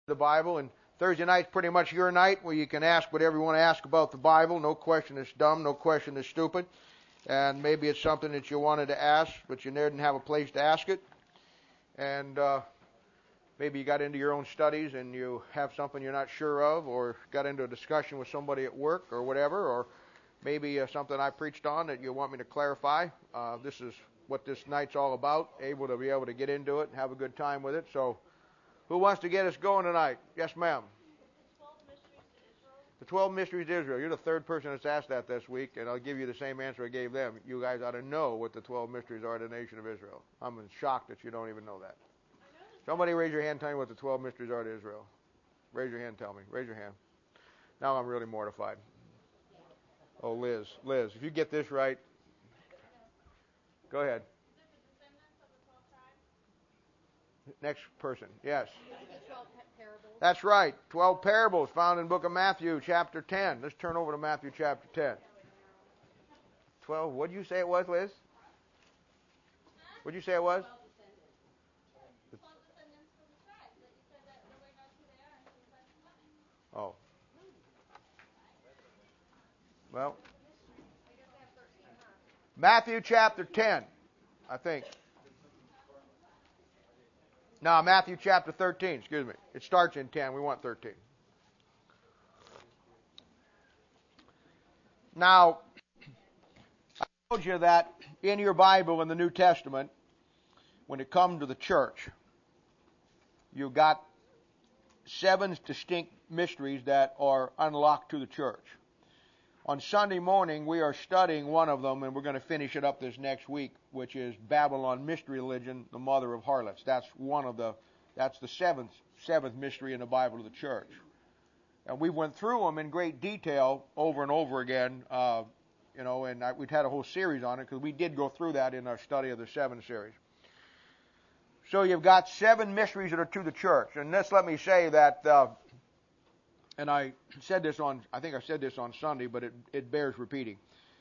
the Bible, and Thursday night's pretty much your night where you can ask whatever you want to ask about the Bible. No question is dumb, no question is stupid. And maybe it's something that you wanted to ask, but you didn't have a place to ask it. And maybe you got into your own studies and you have something you're not sure of, or got into a discussion with somebody at work or whatever, or maybe something I preached on that you want me to clarify. This is what this night's all about, able to get into it and have a good time with it. So who wants to get us going tonight? Yes, ma'am. The 12 Mysteries to Israel. You're the third person that's asked that this week, and I'll give you the same answer I gave them. You guys ought to know what the 12 Mysteries are to the nation of Israel. I'm shocked that you don't even know that. Somebody raise your hand and tell me what the 12 Mysteries are to Israel. Raise your hand and tell me. Raise your hand. Now I'm really mortified. Oh, Liz, if you get this right, go ahead. Next person. Yes. That's right. 12 parables found in the book of Matthew, chapter 10. Let's turn over to Matthew, chapter 10. 12. What did you say it was, Liz? What did you say it was? Oh. Well. Matthew, chapter 10, I think. No, Matthew chapter 13, excuse me. It starts in 10. We want 13. Now, I told you that in your Bible in the New Testament, when it comes to the church, you've got 7 distinct mysteries that are unlocked to the church. On Sunday morning, we are studying one of them, and we're going to finish it up this next week, which is Babylon Mystery Religion, the mother of harlots. That's the seventh mystery in the Bible of the church. And we went through them in great detail over and over again, and we've had a whole series on it because we did go through that in our study of the 7 series. So you've got 7 mysteries that are to the church, and let me say that. And I said this on Sunday, but it bears repeating.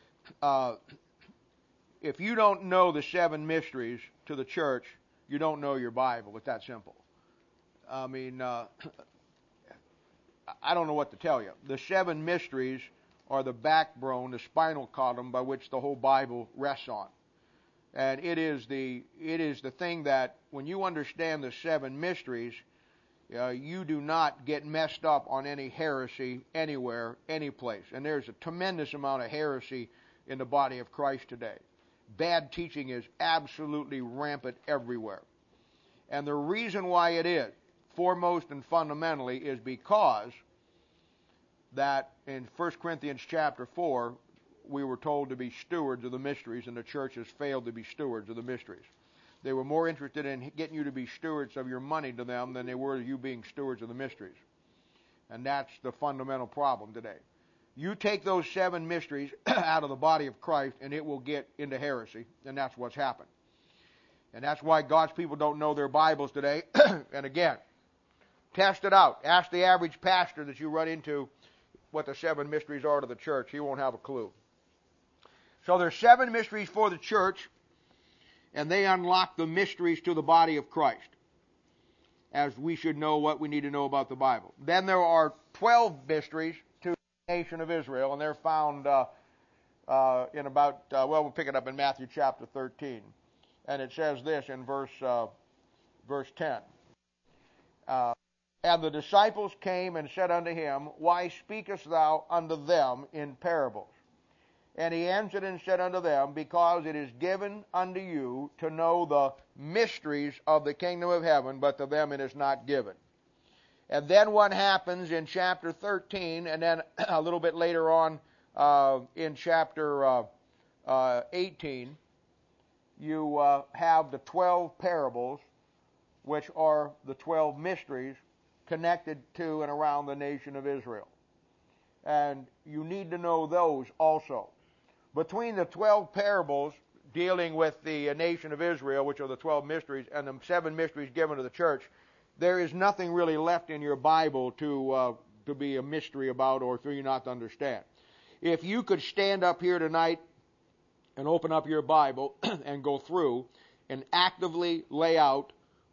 If you don't know the 7 mysteries to the church, you don't know your Bible. It's that simple. I mean, I don't know what to tell you. The 7 mysteries are the backbone, the spinal column by which the whole Bible rests on. And it is the thing that when you understand the 7 mysteries, you do not get messed up on any heresy anywhere, any place. And there's a tremendous amount of heresy in the body of Christ today. Bad teaching is absolutely rampant everywhere. And the reason why it is, foremost and fundamentally, is because that in 1 Corinthians chapter 4, we were told to be stewards of the mysteries, and the church has failed to be stewards of the mysteries. They were more interested in getting you to be stewards of your money to them than they were you being stewards of the mysteries. And that's the fundamental problem today. You take those 7 mysteries out of the body of Christ, and it will get into heresy, and that's what's happened. And that's why God's people don't know their Bibles today. And again, test it out. Ask the average pastor that you run into what the 7 mysteries are to the church. He won't have a clue. So there's 7 mysteries for the church, and they unlock the mysteries to the body of Christ, as we should know what we need to know about the Bible. Then there are 12 mysteries to the nation of Israel, and they're found in about, we'll pick it up in Matthew chapter 13. And it says this in verse 10. And the disciples came and said unto him, Why speakest thou unto them in parables? And he answered and said unto them, Because it is given unto you to know the mysteries of the kingdom of heaven, but to them it is not given. And then what happens in chapter 13, and then a little bit later on in chapter 18, you have the 12 parables, which are the 12 mysteries connected to and around the nation of Israel. And you need to know those also. Between the 12 parables dealing with the nation of Israel, which are the 12 mysteries, and the 7 mysteries given to the church, there is nothing really left in your Bible to be a mystery about or for you not to understand. If you could stand up here tonight and open up your Bible and go through and actively lay out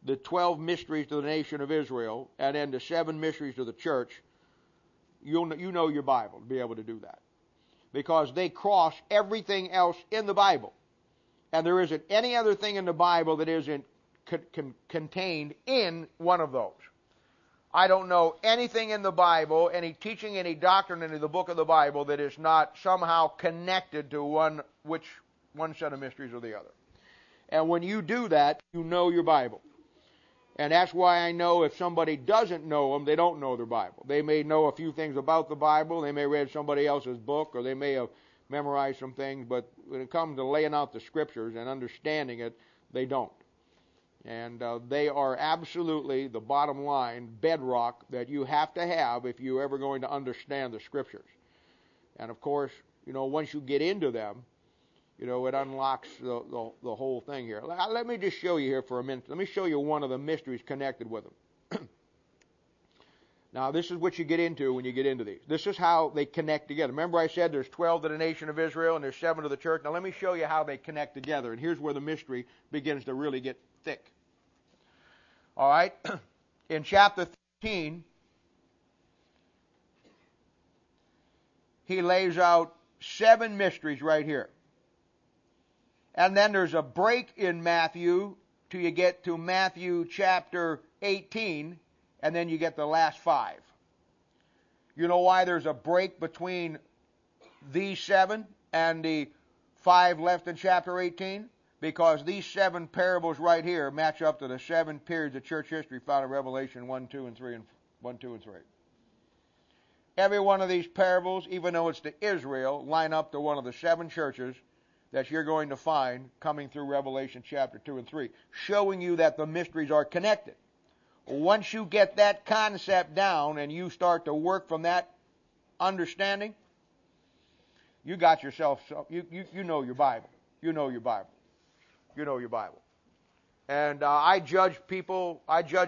the 12 mysteries to the nation of Israel and then the 7 mysteries to the church, you know your Bible to be able to do that. Because they cross everything else in the Bible. And there isn't any other thing in the Bible that isn't contained in one of those. I don't know anything in the Bible, any teaching, any doctrine in the book of the Bible that is not somehow connected to one set of mysteries or the other. And when you do that, you know your Bible. And that's why I know if somebody doesn't know them, they don't know their Bible. They may know a few things about the Bible, they may have read somebody else's book, or they may have memorized some things, but when it comes to laying out the Scriptures and understanding it, they don't. And they are absolutely the bottom line bedrock that you have to have if you're ever going to understand the Scriptures. And of course, once you get into them, it unlocks the whole thing here. Let me just show you here for a minute. Let me show you one of the mysteries connected with them. Now, this is what you get into when you get into these. This is how they connect together. Remember I said there's 12 to the nation of Israel and there's 7 to the church. Now, let me show you how they connect together. And here's where the mystery begins to really get thick. All right? In chapter 13, he lays out 7 mysteries right here. And then there's a break in Matthew till you get to Matthew chapter 18, and then you get the last 5. You know why there's a break between these 7 and the 5 left in chapter 18? Because these 7 parables right here match up to the 7 periods of church history found in Revelation 1, 2, and 3. Every one of these parables, even though it's to Israel, line up to one of the 7 churches that you're going to find coming through Revelation chapter 2 and 3, showing you that the mysteries are connected. Once you get that concept down and you start to work from that understanding, you got yourself, you know your Bible. You know your Bible. You know your Bible. And I judge people,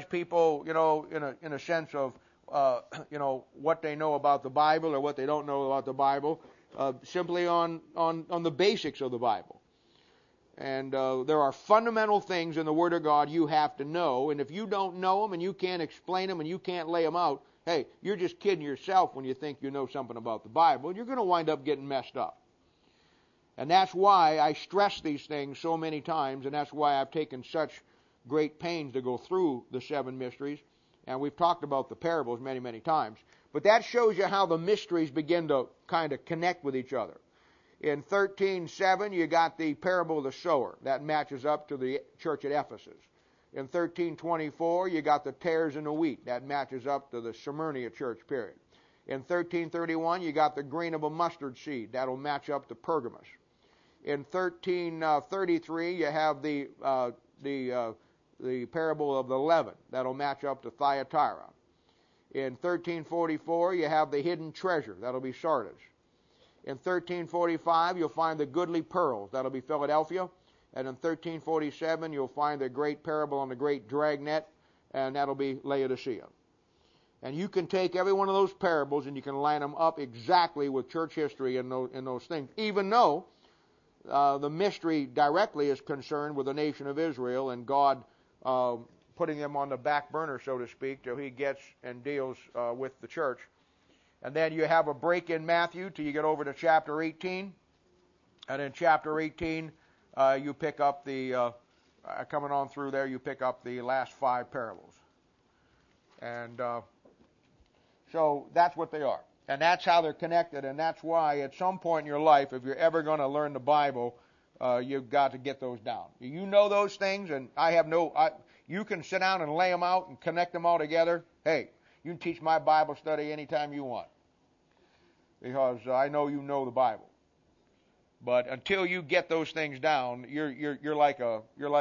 in a sense of, what they know about the Bible or what they don't know about the Bible, simply on the basics of the Bible. And there are fundamental things in the Word of God you have to know, and if you don't know them and you can't explain them and you can't lay them out, hey, you're just kidding yourself when you think you know something about the Bible, and you're going to wind up getting messed up. And that's why I stress these things so many times, and that's why I've taken such great pains to go through the 7 mysteries. And we've talked about the parables many, many times. But that shows you how the mysteries begin to kind of connect with each other. In 13:7, you got the parable of the sower. That matches up to the church at Ephesus. In 13:24, you got the tares in the wheat. That matches up to the Smyrna church period. In 13:31, you got the grain of a mustard seed. That'll match up to Pergamos. In 13:33, you have the parable of the leaven. That'll match up to Thyatira. In 13:44, you have the hidden treasure. That'll be Sardis. In 13:45, you'll find the goodly pearls. That'll be Philadelphia. And in 13:47, you'll find the great parable on the great dragnet, and that'll be Laodicea. And you can take every one of those parables and you can line them up exactly with church history and those things, even though the mystery directly is concerned with the nation of Israel and God putting them on the back burner, so to speak, till he gets and deals with the church. And then you have a break in Matthew till you get over to chapter 18. And in chapter 18, you pick up coming on through there, you pick up the last 5 parables. And so that's what they are. And that's how they're connected. And that's why at some point in your life, if you're ever going to learn the Bible, you've got to get those down. You know those things, and you can sit down and lay them out and connect them all together. Hey, you can teach my Bible study anytime you want, because I know you know the Bible. But until you get those things down, you're like a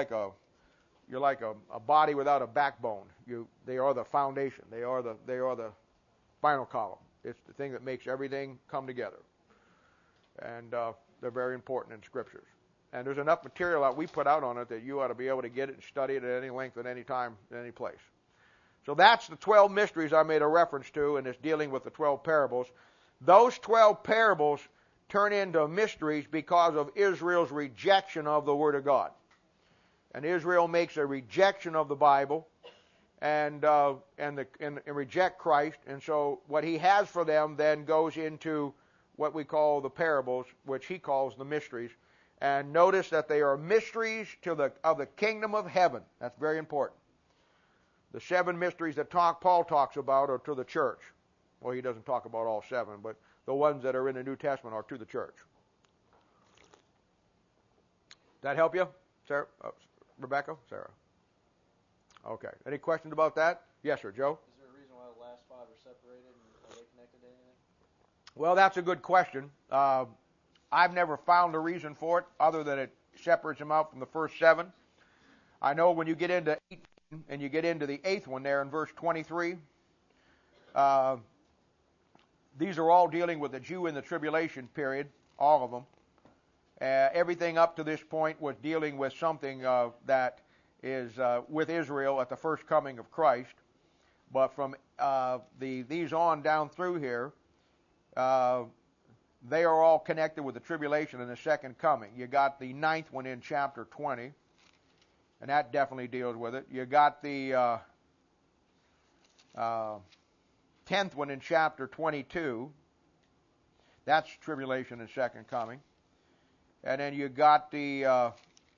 body without a backbone. They are the foundation. They are the spinal column. It's the thing that makes everything come together. And they're very important in Scriptures. And there's enough material that we put out on it that you ought to be able to get it and study it at any length, at any time, at any place. So that's the 12 mysteries I made a reference to, and it's dealing with the 12 parables. Those 12 parables turn into mysteries because of Israel's rejection of the Word of God. And Israel makes a rejection of the Bible and reject Christ. And so what he has for them then goes into what we call the parables, which he calls the mysteries. And notice that they are mysteries of the kingdom of heaven. That's very important. The 7 mysteries that Paul talks about are to the church. Well, he doesn't talk about all 7, but the ones that are in the New Testament are to the church. That help you, Sarah? Rebecca? Sarah? Okay. Any questions about that? Yes, sir. Joe? Is there a reason why the last 5 are separated, and are they connected to anything? Well, that's a good question. I've never found a reason for it other than it separates them out from the first 7. I know when you get into 18 and you get into the 8th one there in verse 23, these are all dealing with the Jew in the tribulation period, all of them. Everything up to this point was dealing with something that is with Israel at the first coming of Christ. But from these on down through here, they are all connected with the tribulation and the second coming. You got the 9th one in chapter 20, and that definitely deals with it. You got the 10th one in chapter 22. That's tribulation and second coming. And then you got the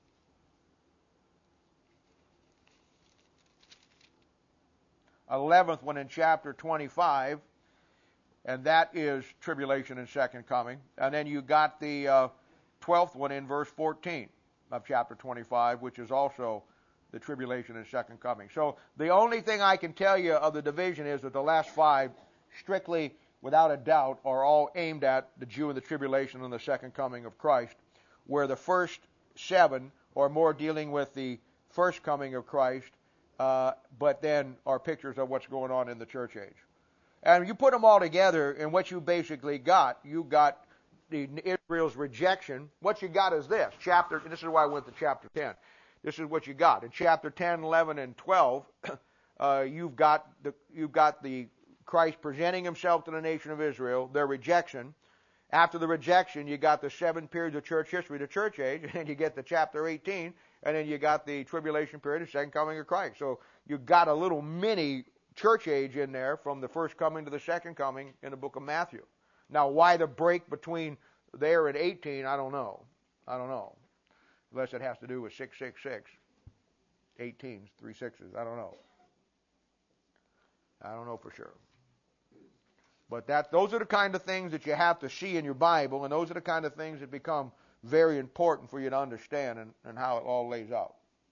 11th one in chapter 25, and that is tribulation and second coming. And then you got the 12th one in verse 14 of chapter 25, which is also the tribulation and second coming. So the only thing I can tell you of the division is that the last 5, strictly without a doubt, are all aimed at the Jew and the tribulation and the second coming of Christ, where the first 7 are more dealing with the first coming of Christ, but then are pictures of what's going on in the church age. And you put them all together, and what you basically got, you got Israel's rejection. What you got is this. This is why I went to chapter 10. This is what you got. In chapter 10, 11, and 12, you've got the Christ presenting himself to the nation of Israel, their rejection. After the rejection, you got the 7 periods of church history, the church age, and then you get the chapter 18, and then you got the tribulation period, the second coming of Christ. So you got a little mini church age in there from the first coming to the second coming in the book of Matthew. Now, why the break between there and 18, I don't know. Unless it has to do with 666, 18s, 3 6s. I don't know. I don't know for sure. But those are the kind of things that you have to see in your Bible, and those are the kind of things that become very important for you to understand and how it all lays out.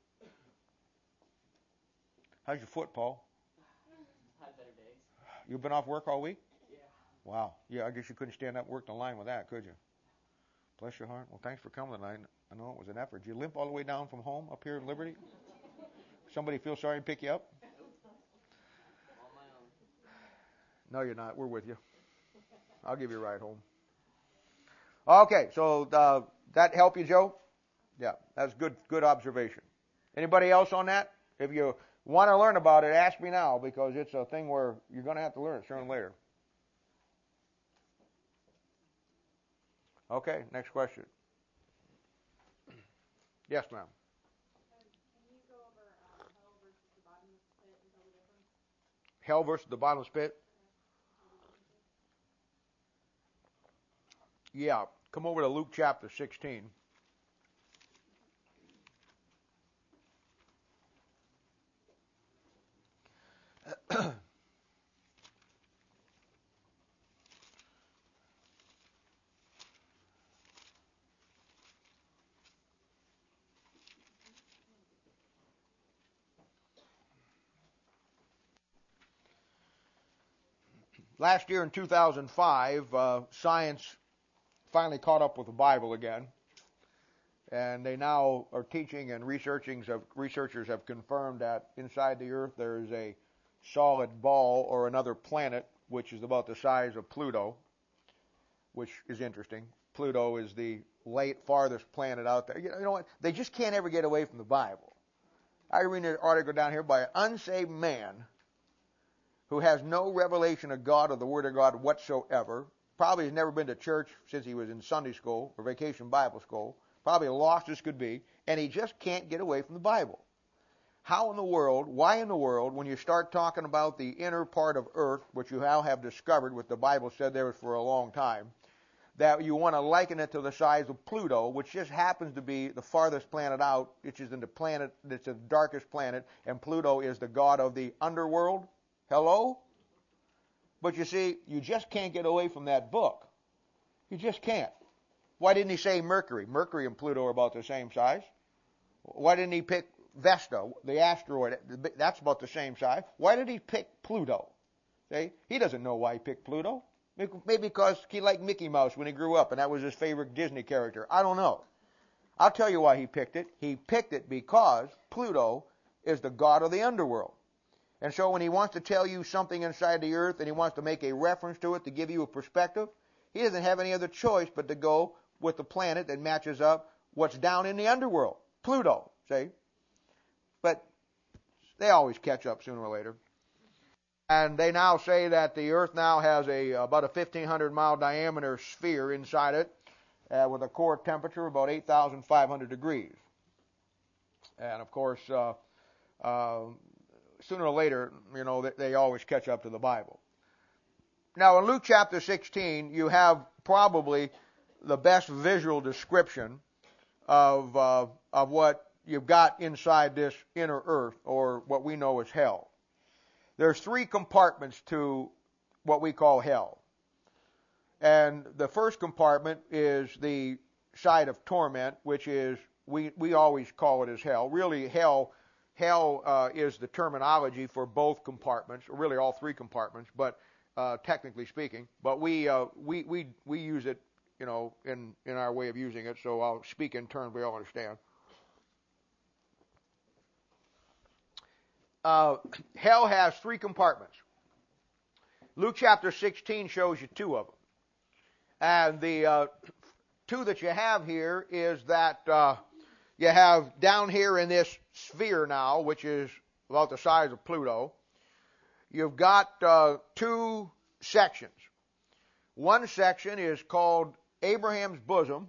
How's your foot, Paul? Had better days. You've been off work all week? Yeah. Wow. Yeah, I guess you couldn't stand up and work the line with that, could you? Bless your heart. Well, thanks for coming tonight. I know it was an effort. Did you limp all the way down from home up here in Liberty? Somebody feel sorry and pick you up? On my own. No, you're not. We're with you. I'll give you a ride home. Okay, so that help you, Joe? Yeah, that's good observation. Anybody else on that? If you want to learn about it, ask me now, because it's a thing where you're going to have to learn it sooner or later. Okay, next question. Yes, ma'am. Can you go over hell versus the bottomless pit and tell the difference? Hell versus the bottomless pit? Yeah, come over to Luke chapter 16. Last year in 2005, science finally caught up with the Bible again, and they now are teaching, and researchers have confirmed that inside the earth there is a solid ball or another planet which is about the size of Pluto, which is interesting. Pluto is the farthest planet out there. You know what? They just can't ever get away from the Bible. I read an article down here by an unsaved man who has no revelation of God or the Word of God whatsoever. Probably has never been to church since he was in Sunday school or vacation Bible school. probably lost as could be, and he just can't get away from the Bible. How in the world, why in the world, when you start talking about the inner part of Earth, which you now have discovered, what the Bible said there for a long time, that you want to liken it to the size of Pluto, which just happens to be the farthest planet out, which is in the planet, it's the darkest planet, and Pluto is the god of the underworld? Hello? But you see, you just can't get away from that book. You just can't. Why didn't he say Mercury? Mercury and Pluto are about the same size. Why didn't he pick Vesta, the asteroid? That's about the same size. Why did he pick Pluto? See? He doesn't know why he picked Pluto. Maybe because he liked Mickey Mouse when he grew up and that was his favorite Disney character. I don't know. I'll tell you why he picked it. He picked it because Pluto is the god of the underworld. And so when he wants to tell you something inside the earth and he wants to make a reference to it to give you a perspective, he doesn't have any other choice but to go with the planet that matches up what's down in the underworld. Pluto, see? But they always catch up sooner or later. And they now say that the Earth now has about a 1,500-mile diameter sphere inside it with a core temperature of about 8,500 degrees. And, of course, sooner or later, they always catch up to the Bible. Now, in Luke chapter 16, you have probably the best visual description of what you've got inside this inner earth, or what we know as hell. There's 3 compartments to what we call hell. And the first compartment is the side of torment, which is, we always call it as hell. Really, hell is the terminology for both compartments, or really all 3 compartments, but technically speaking. But we use it, in our way of using it, so I'll speak in terms we all understand. Hell has 3 compartments. Luke chapter 16 shows you 2 of them. And the 2 that you have here is that you have down here in this sphere now, which is about the size of Pluto, you've got 2 sections. One section is called Abraham's bosom,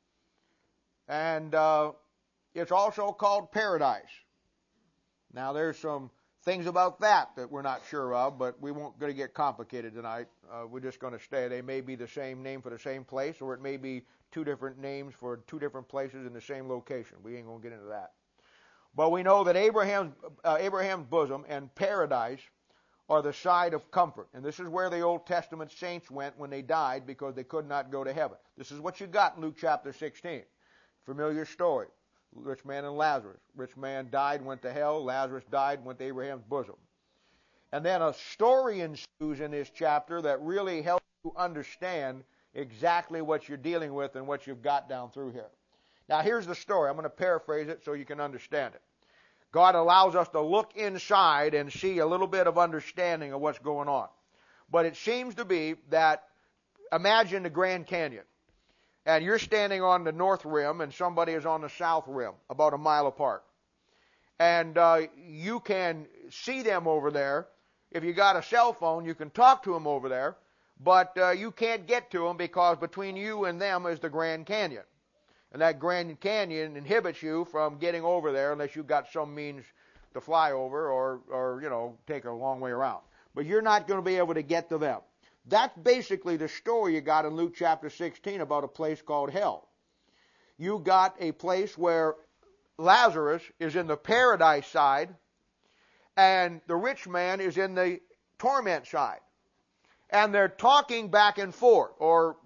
and it's also called paradise. Now, there's some things about that we're not sure of, but we won't going to get complicated tonight. We're just going to stay. They may be the same name for the same place, or it may be 2 different names for 2 different places in the same location. We ain't going to get into that. But we know that Abraham's bosom and paradise are the side of comfort. And this is where the Old Testament saints went when they died, because they could not go to heaven. This is what you got in Luke chapter 16. Familiar story. Rich man and Lazarus. Rich man died, went to hell. Lazarus died, went to Abraham's bosom. And then a story ensues in this chapter that really helps you understand exactly what you're dealing with and what you've got down through here. Now, here's the story. I'm going to paraphrase it so you can understand it. God allows us to look inside and see a little bit of understanding of what's going on. But it seems to be that, imagine the Grand Canyon. And you're standing on the north rim and somebody is on the south rim, about a mile apart. And you can see them over there. If you got a cell phone, you can talk to them over there. But you can't get to them because between you and them is the Grand Canyon. And that Grand Canyon inhibits you from getting over there unless you've got some means to fly over or take a long way around. But you're not going to be able to get to them. That's basically the story you got in Luke chapter 16 about a place called hell. You got a place where Lazarus is in the paradise side and the rich man is in the torment side. And they're talking back and forth, or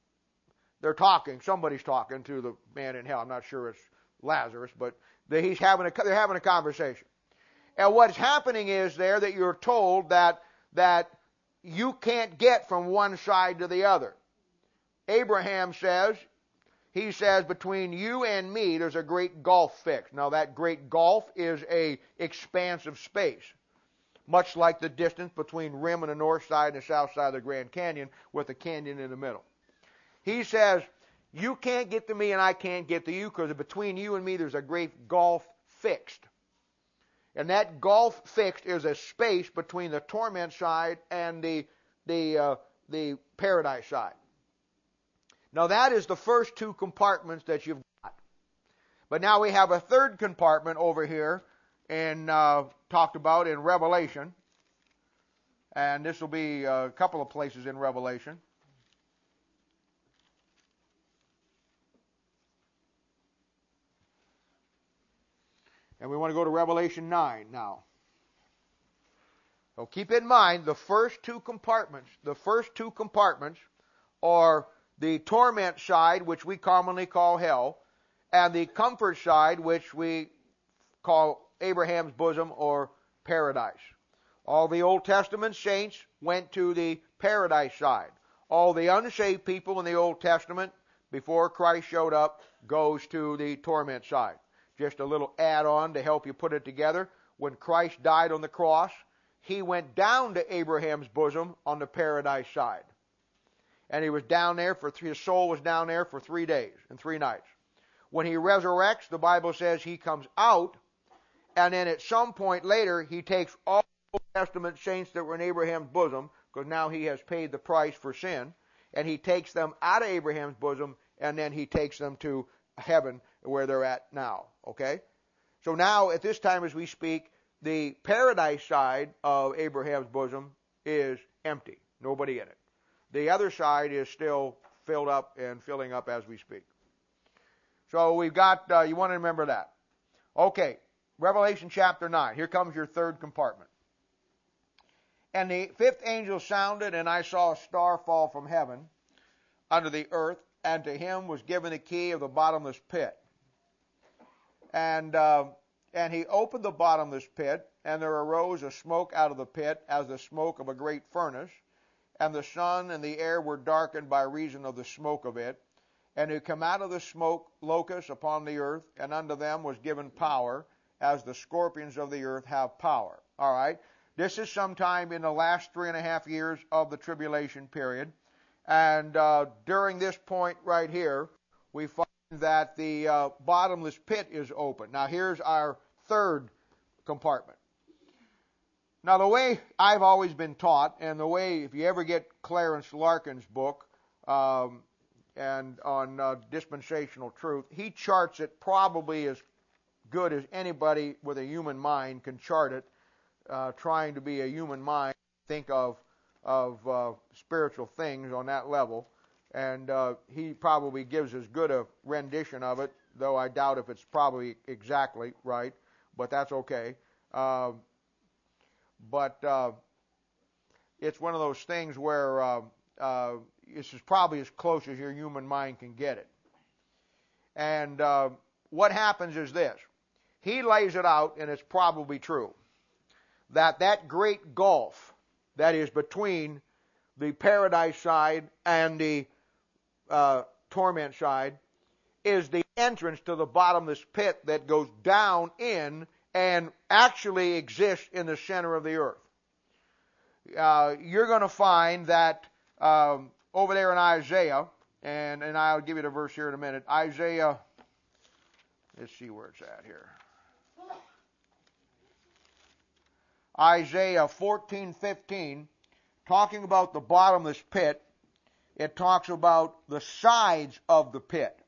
somebody's talking to the man in hell. I'm not sure it's Lazarus, but they're having a conversation. And what's happening is there that you're told that you can't get from one side to the other. Abraham says, between you and me, there's a great gulf fixed. Now, that great gulf is a expanse of space, much like the distance between rim on the north side and the south side of the Grand Canyon, with a canyon in the middle. He says, you can't get to me and I can't get to you, because between you and me, there's a great gulf fixed. And that gulf fixed is a space between the torment side and the paradise side. Now, that is the first 2 compartments that you've got. But now we have a third compartment over here in talked about in Revelation. And this will be a couple of places in Revelation. And we want to go to Revelation 9 now. So keep in mind the first two compartments are the torment side, which we commonly call hell, and the comfort side, which we call Abraham's bosom or paradise. All the Old Testament saints went to the paradise side. All the unsaved people in the Old Testament, before Christ showed up, goes to the torment side. Just a little add-on to help you put it together. When Christ died on the cross, he went down to Abraham's bosom on the paradise side. And he was down there his soul was down there for 3 days and 3 nights. When he resurrects, the Bible says he comes out, and then at some point later, he takes all the Old Testament saints that were in Abraham's bosom, because now he has paid the price for sin, and he takes them out of Abraham's bosom, and then he takes them to heaven where they're at now. Okay? So now, at this time as we speak, the paradise side of Abraham's bosom is empty. Nobody in it. The other side is still filled up and filling up as we speak. So we've got, you want to remember that. Okay, Revelation chapter 9. Here comes your third compartment. And the fifth angel sounded, and I saw a star fall from heaven unto the earth, and to him was given the key of the bottomless pit. And he opened the bottomless pit, and there arose a smoke out of the pit, as the smoke of a great furnace. And the sun and the air were darkened by reason of the smoke of it. And who come out of the smoke locusts upon the earth, and unto them was given power, as the scorpions of the earth have power. All right. This is sometime in the last 3.5 years of the tribulation period. And during this point right here, we find that the bottomless pit is open. Now here's our third compartment. Now the way I've always been taught, and the way, if you ever get Clarence Larkin's book, and on dispensational truth, he charts it probably as good as anybody with a human mind can chart it, trying to be a human mind, think of spiritual things on that level. And he probably gives as good a rendition of it, though I doubt if it's probably exactly right, but that's okay. But it's one of those things where this is probably as close as your human mind can get it. And what happens is this. He lays it out, and it's probably true, that great gulf that is between the paradise side and the torment side is the entrance to the bottomless pit that goes down in and actually exists in the center of the earth. You're going to find that over there in Isaiah, and I'll give you the verse here in a minute. Isaiah, let's see where it's at here. Isaiah 14:15, talking about the bottomless pit, it talks about the sides of the pit.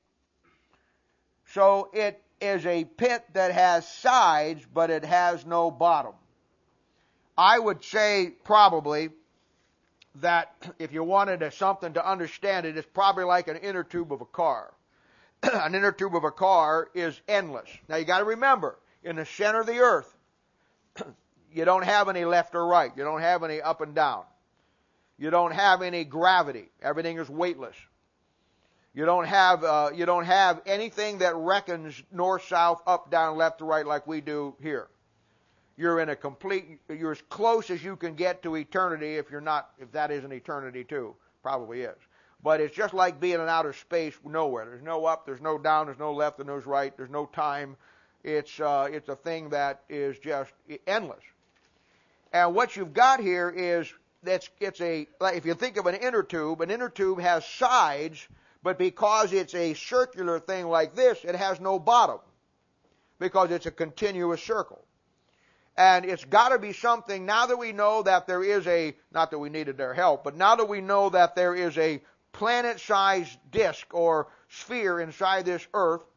So it is a pit that has sides, but it has no bottom. I would say probably that if you wanted something to understand it, it's probably like an inner tube of a car. An inner tube of a car is endless. Now you got to remember, in the center of the earth, you don't have any left or right. You don't have any up and down. You don't have any gravity. Everything is weightless. You don't have anything that reckons north, south, up, down, left to right like we do here. You're as close as you can get to eternity if that isn't eternity too. Probably is. But it's just like being in outer space nowhere. There's no up, there's no down, there's no left, there's no right, there's no time. It's a thing that is just endless. And what you've got here is if you think of an inner tube has sides, but because it's a circular thing like this, it has no bottom because it's a continuous circle. And it's got to be something, now that we know that there is not that we needed their help, but now that we know that there is a planet-sized disk or sphere inside this earth,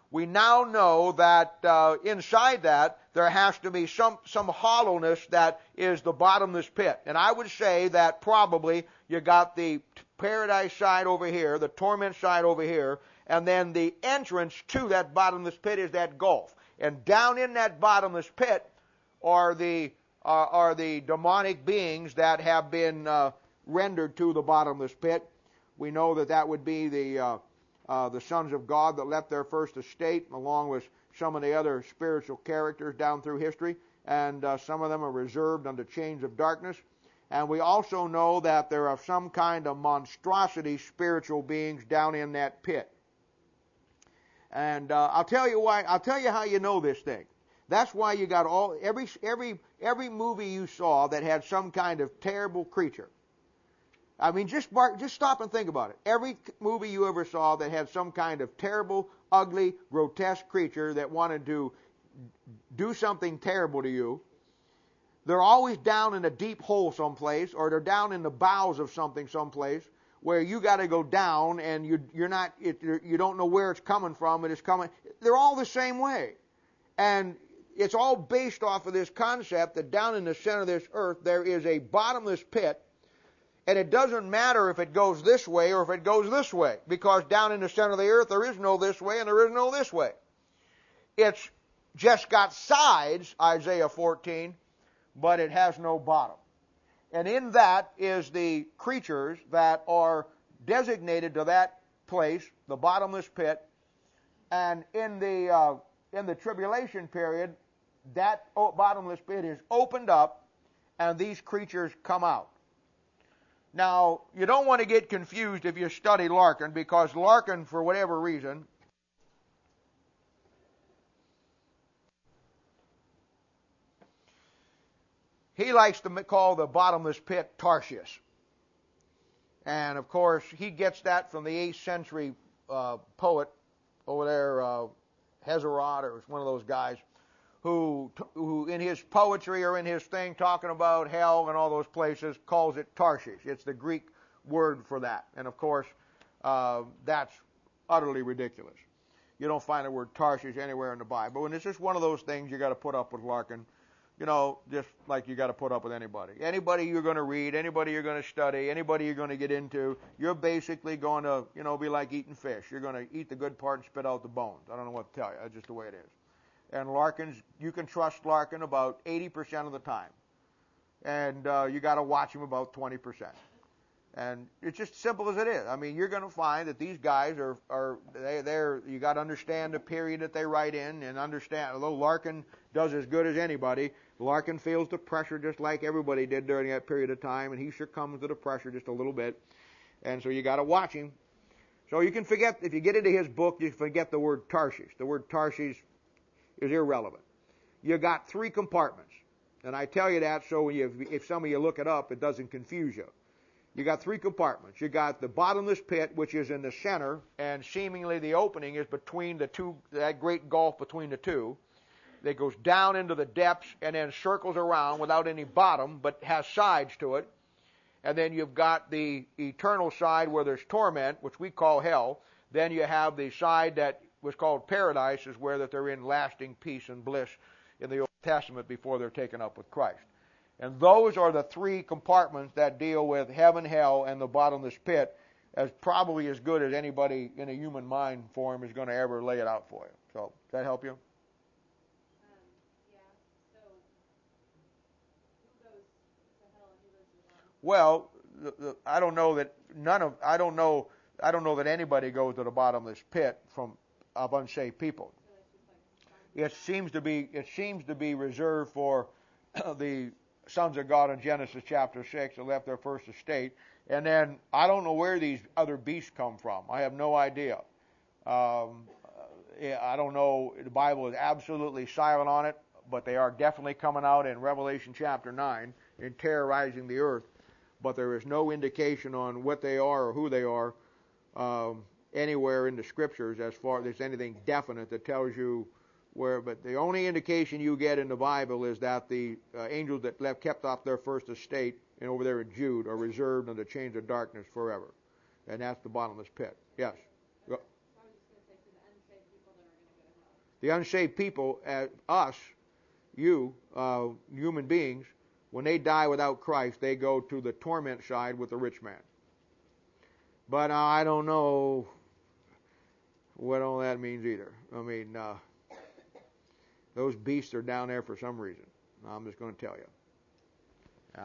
we now know that inside that there has to be some hollowness that is the bottomless pit. And I would say that probably you got the paradise side over here, the torment side over here, and then the entrance to that bottomless pit is that gulf. And down in that bottomless pit are the demonic beings that have been rendered to the bottomless pit. We know that that would be the sons of God that left their first estate, along with some of the other spiritual characters down through history, and some of them are reserved under chains of darkness. And we also know that there are some kind of monstrosity spiritual beings down in that pit. And I'll tell you why. I'll tell you how you know this thing. That's why you got every movie you saw that had some kind of terrible creature. I mean, just stop and think about it. Every movie you ever saw that had some kind of terrible, ugly, grotesque creature that wanted to do something terrible to you, they're always down in a deep hole someplace, or they're down in the bowels of something someplace where you got to go down, and you don't know where it's coming from, and it's coming. They're all the same way, and it's all based off of this concept that down in the center of this earth there is a bottomless pit. And it doesn't matter if it goes this way or if it goes this way, because down in the center of the earth there is no this way and there is no this way. It's just got sides, Isaiah 14, but it has no bottom. And in that is the creatures that are designated to that place, the bottomless pit. And in the tribulation period, that bottomless pit is opened up and these creatures come out. Now, you don't want to get confused if you study Larkin, because Larkin, for whatever reason, he likes to call the bottomless pit Tarshish. And, of course, he gets that from the 8th century poet over there, Hesiod, or one of those guys, who in his poetry or in his thing talking about hell and all those places calls it Tarshish. It's the Greek word for that. And of course, that's utterly ridiculous. You don't find the word Tarshish anywhere in the Bible. And it's just one of those things you got to put up with, Larkin. You know, just like you got to put up with anybody. Anybody you're going to read, anybody you're going to study, anybody you're going to get into, you're basically going to, be like eating fish. You're going to eat the good part and spit out the bones. I don't know what to tell you. That's just the way it is. And Larkin's, you can trust Larkin about 80% of the time. And you got to watch him about 20%. And it's just simple as it is. I mean, you're going to find that these guys they're you got to understand the period that they write in and understand. Although Larkin does as good as anybody, Larkin feels the pressure just like everybody did during that period of time, and he succumbs to the pressure just a little bit. And so you got to watch him. So you can forget, if you get into his book, you forget the word Tarshish. The word Tarshish is irrelevant. You got 3 compartments. And I tell you that so if some of you look it up, it doesn't confuse you. You got 3 compartments. You got the bottomless pit, which is in the center, and seemingly the opening is between the two, that great gulf between the two. That goes down into the depths and then circles around without any bottom, but has sides to it. And then you've got the eternal side where there's torment, which we call hell. Then you have the side that was called paradise, is where that they're in lasting peace and bliss in the Old Testament before they're taken up with Christ. And those are the 3 compartments that deal with heaven, hell, and the bottomless pit, as probably as good as anybody in a human mind form is going to ever lay it out for you. So, does that help you? Yeah. So, who goes to hell and who goes to heaven? Well, I don't know that I don't know that anybody goes to the bottomless pit of unsaved people. So It seems to be reserved for the sons of God in Genesis chapter 6 that left their first estate. And then I don't know where these other beasts come from. I have no idea. I don't know. The Bible is absolutely silent on it, but they are definitely coming out in Revelation chapter 9 and terrorizing the earth. But there is no indication on what they are or who they are anywhere in the Scriptures as far as there's anything definite that tells you where. But the only indication you get in the Bible is that the angels that kept off their first estate and over there in Jude are reserved under chains of darkness forever. And that's the bottomless pit. Yes? I was just going to say, to the unsaved people that are going to go The unsaved people, us, you, human beings, when they die without Christ, they go to the torment side with the rich man. But I don't know what all that means either. I mean, those beasts are down there for some reason. I'm just going to tell you.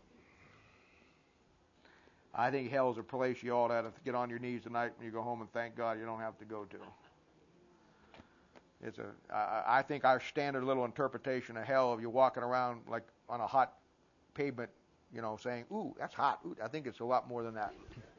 I think hell's a place you ought to get on your knees tonight when you go home and thank God you don't have to go to. I think our standard little interpretation of hell, if you're walking around like on a hot pavement, saying, "Ooh, that's hot." Ooh, I think it's a lot more than that.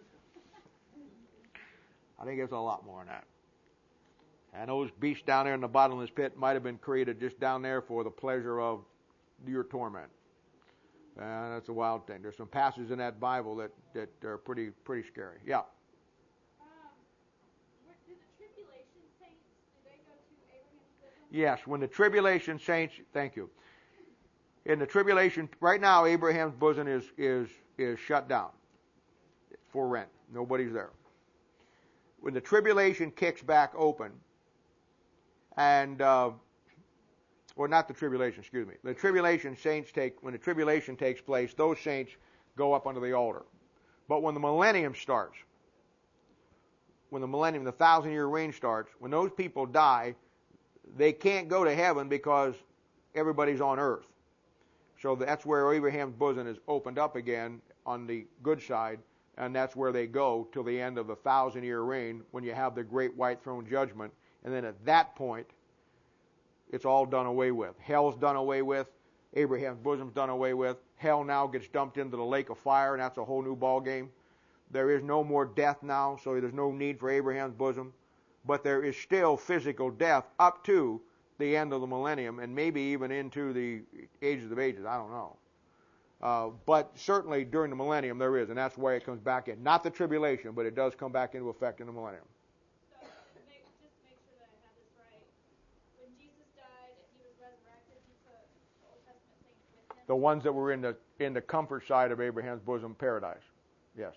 I think it's a lot more than that. And those beasts down there in the bottomless pit might have been created just down there for the pleasure of your torment. And that's a wild thing. There's some passages in that Bible that are pretty scary. Yeah. Do the tribulation saints, do they go to Abraham's bosom? Yes, when the tribulation saints, thank you. In the tribulation, right now Abraham's bosom is shut down for rent. Nobody's there. When the tribulation kicks back open, and not the tribulation, excuse me. The tribulation saints when the tribulation takes place, those saints go up under the altar. But when the millennium starts, the 1,000-year reign starts, when those people die, they can't go to heaven because everybody's on earth. So that's where Abraham's bosom is opened up again on the good side, and that's where they go till the end of the 1,000-year reign when you have the great white throne judgment. And then at that point, it's all done away with. Hell's done away with. Abraham's bosom's done away with. Hell now gets dumped into the lake of fire, and that's a whole new ball game. There is no more death now, so there's no need for Abraham's bosom. But there is still physical death up to the end of the millennium, and maybe even into the ages of ages. I don't know. But certainly during the millennium there is, and that's why it comes back in. Not the tribulation, but it does come back into effect in the millennium. The ones that were in the comfort side of Abraham's bosom, paradise. Yes.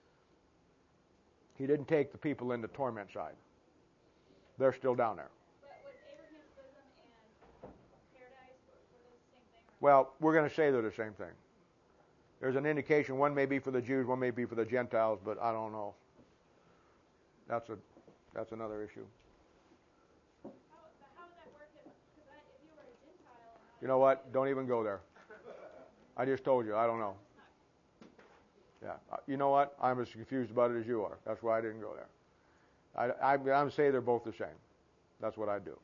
He didn't take the people in the torment side. They're still down there. But was Abraham's bosom and paradise, were those the same thing? Well, we're going to say they're the same thing. There's an indication one may be for the Jews, one may be for the Gentiles, but I don't know. That's another issue. How would that work if you were a Gentile? You know what? Don't even go there. I just told you, I don't know. Yeah, you know what? I'm as confused about it as you are. That's why I didn't go there. I'm going to say they're both the same. That's what I do.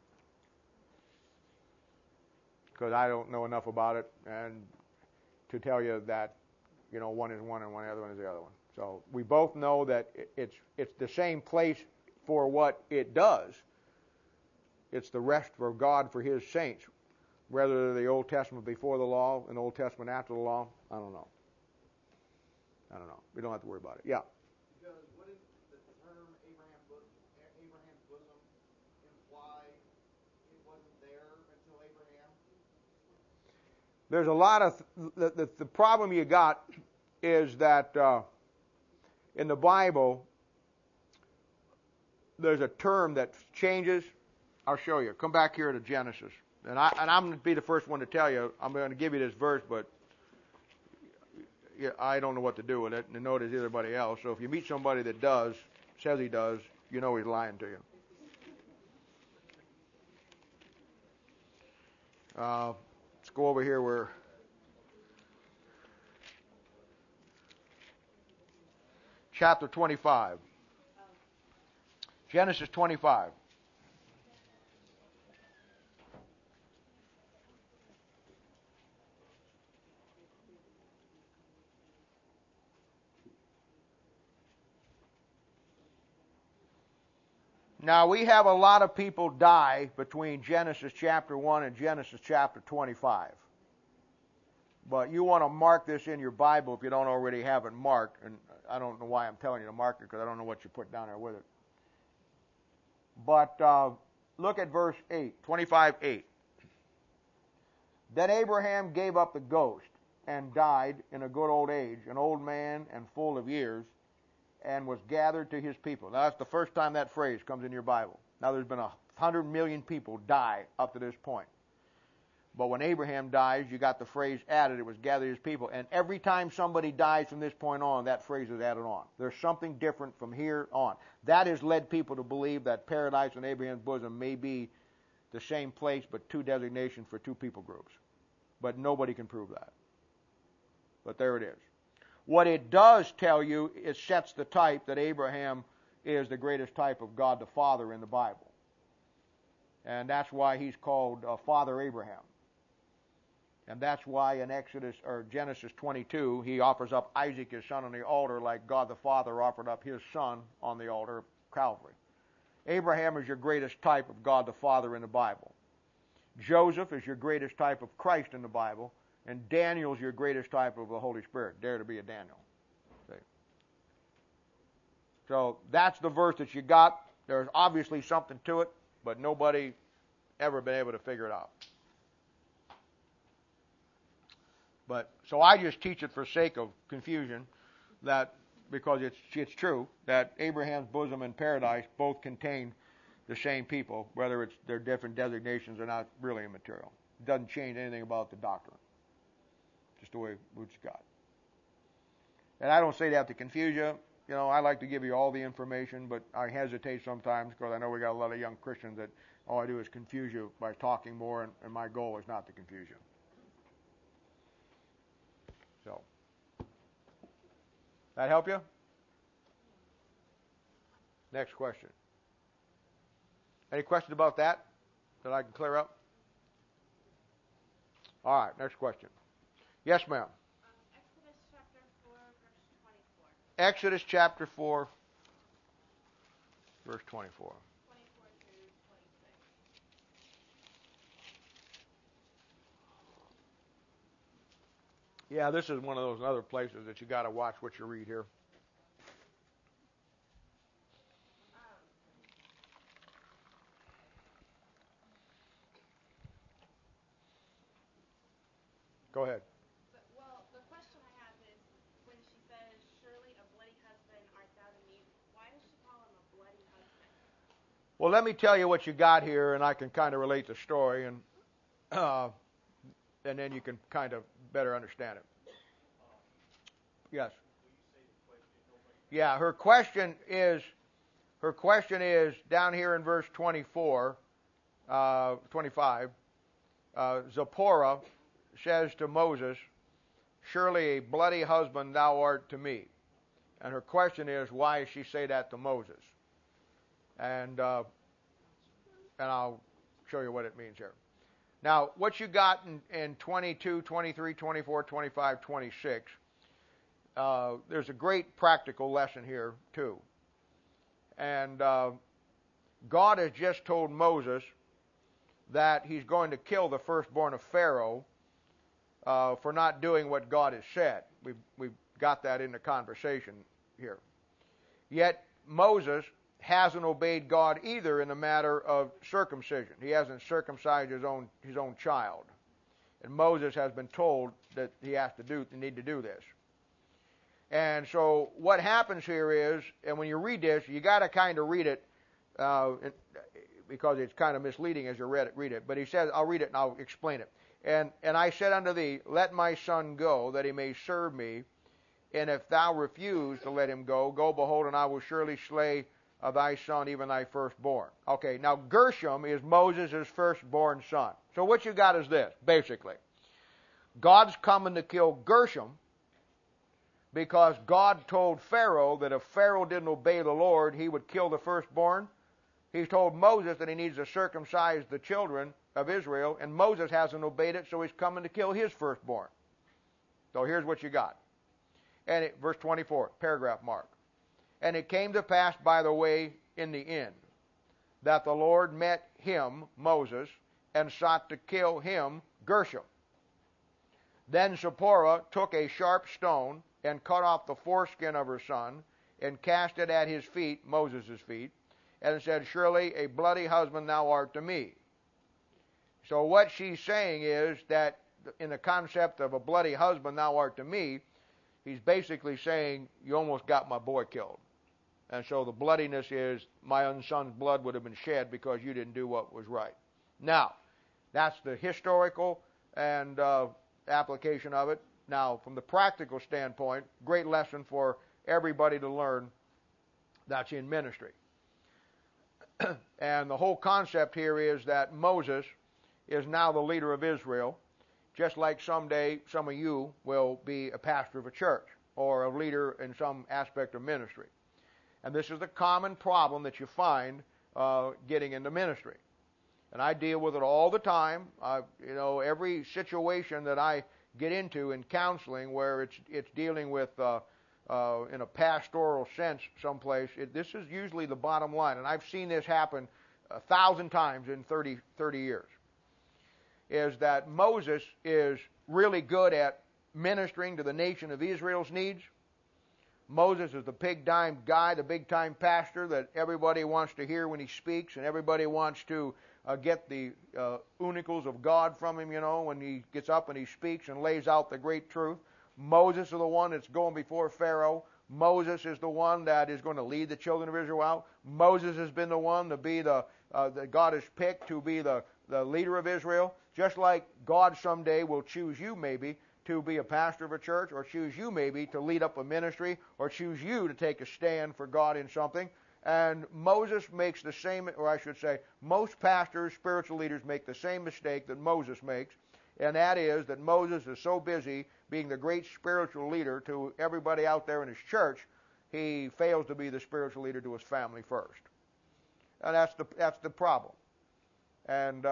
Because I don't know enough about it, and to tell you that, one is one and the other one is the other one. So we both know that it's the same place for what it does. It's the rest for God for His saints. Whether the Old Testament before the law and the Old Testament after the law, I don't know. We don't have to worry about it. Yeah. Because wouldn't the term Abraham's bosom imply it wasn't there until Abraham? There's a lot of the problem you got is that in the Bible there's a term that changes. I'll show you. Come back here to Genesis. And I'm going to be the first one to tell you, I'm going to give you this verse, but I don't know what to do with it, and nor does anybody else. So if you meet somebody that says he does, you know he's lying to you. Let's go over here where chapter 25. Genesis 25. Now, we have a lot of people die between Genesis chapter 1 and Genesis chapter 25. But you want to mark this in your Bible if you don't already have it marked. And I don't know why I'm telling you to mark it, because I don't know what you put down there with it. But look at verse 8, 25:8. Then Abraham gave up the ghost and died in a good old age, an old man and full of years, and was gathered to his people. Now, that's the first time that phrase comes in your Bible. Now, there's been 100 million people die up to this point. But when Abraham dies, you got the phrase added, it was gathered his people. And every time somebody dies from this point on, that phrase is added on. There's something different from here on. That has led people to believe that paradise and Abraham's bosom may be the same place, but two designations for two people groups. But nobody can prove that. But there it is. What it does tell you, it sets the type that Abraham is the greatest type of God the Father in the Bible. And that's why he's called Father Abraham. And that's why in Genesis 22, he offers up Isaac, his son, on the altar like God the Father offered up his son on the altar of Calvary. Abraham is your greatest type of God the Father in the Bible. Joseph is your greatest type of Christ in the Bible. And Daniel's your greatest type of the Holy Spirit. Dare to be a Daniel. See? So that's the verse that you got. There's obviously something to it, but nobody ever been able to figure it out. But so I just teach it for sake of confusion, that because it's true that Abraham's bosom and paradise both contain the same people, whether it's their different designations or not, really immaterial. It doesn't change anything about the doctrine. Just the way it's got. And I don't say that to confuse you. You know, I like to give you all the information, but I hesitate sometimes because I know we got a lot of young Christians that all I do is confuse you by talking more, and my goal is not to confuse you. So, that help you? Next question. Any questions about that I can clear up? All right, next question. Yes, ma'am. Exodus chapter 4, verse 24. Exodus chapter 4, verse 24. 24 through 26. Yeah, this is one of those other places that you got to watch what you read here. Go ahead. Well, the question I have is, when she says, "Surely a bloody husband art thou to me," why does she call him a bloody husband? Well, let me tell you what you got here, and I can kind of relate the story, and then you can kind of better understand it. Yes. Yeah, her question is down here in verse 24, 25. Zipporah says to Moses, "Surely a bloody husband thou art to me." And her question is, why does she say that to Moses? And I'll show you what it means here. Now, what you got in 22, 23, 24, 25, 26, there's a great practical lesson here, too. And God has just told Moses that he's going to kill the firstborn of Pharaoh for not doing what God has said. We've got that in the conversation here. Yet Moses hasn't obeyed God either in the matter of circumcision. He hasn't circumcised his own child. And Moses has been told that he need to do this. And so what happens here is, and when you read this, you got to kind of read it because it's kind of misleading as you read it. But he says, I'll read it and I'll explain it. And I said unto thee, let my son go, that he may serve me. And if thou refuse to let him go, behold, and I will surely slay thy son, even thy firstborn. Okay, now Gershom is Moses' firstborn son. So what you got is this, basically. God's coming to kill Gershom because God told Pharaoh that if Pharaoh didn't obey the Lord, he would kill the firstborn. He told Moses that he needs to circumcise the children of Israel, and Moses hasn't obeyed it, so he's coming to kill his firstborn. So here's what you got. And verse 24, paragraph mark. And it came to pass by the way in the inn that the Lord met him, Moses, and sought to kill him, Gershom. Then Zipporah took a sharp stone and cut off the foreskin of her son and cast it at his feet, Moses' feet, and said, surely a bloody husband thou art to me. So what she's saying is that in the concept of a bloody husband thou art to me, he's basically saying, you almost got my boy killed. And so the bloodiness is my own son's blood would have been shed because you didn't do what was right. Now, that's the historical and application of it. Now, from the practical standpoint, great lesson for everybody to learn that's in ministry. And the whole concept here is that Moses is now the leader of Israel, just like someday some of you will be a pastor of a church or a leader in some aspect of ministry. And this is the common problem that you find getting into ministry. And I deal with it all the time. Every situation that I get into in counseling where it's dealing with in a pastoral sense someplace, this is usually the bottom line. And I've seen this happen 1,000 times in 30 years, is that Moses is really good at ministering to the nation of Israel's needs. Moses is the big-time guy, the big-time pastor that everybody wants to hear when he speaks, and everybody wants to get the unicals of God from him, when he gets up and he speaks and lays out the great truth. Moses is the one that's going before Pharaoh. Moses is the one that is going to lead the children of Israel out. Moses has been the one to be that God has picked to be the leader of Israel. Just like God someday will choose you maybe to be a pastor of a church, or choose you maybe to lead up a ministry, or choose you to take a stand for God in something. And Moses makes the same, or I should say, most pastors, spiritual leaders make the same mistake that Moses makes, and that is that Moses is so busy being the great spiritual leader to everybody out there in his church, he fails to be the spiritual leader to his family first. And that's the problem. And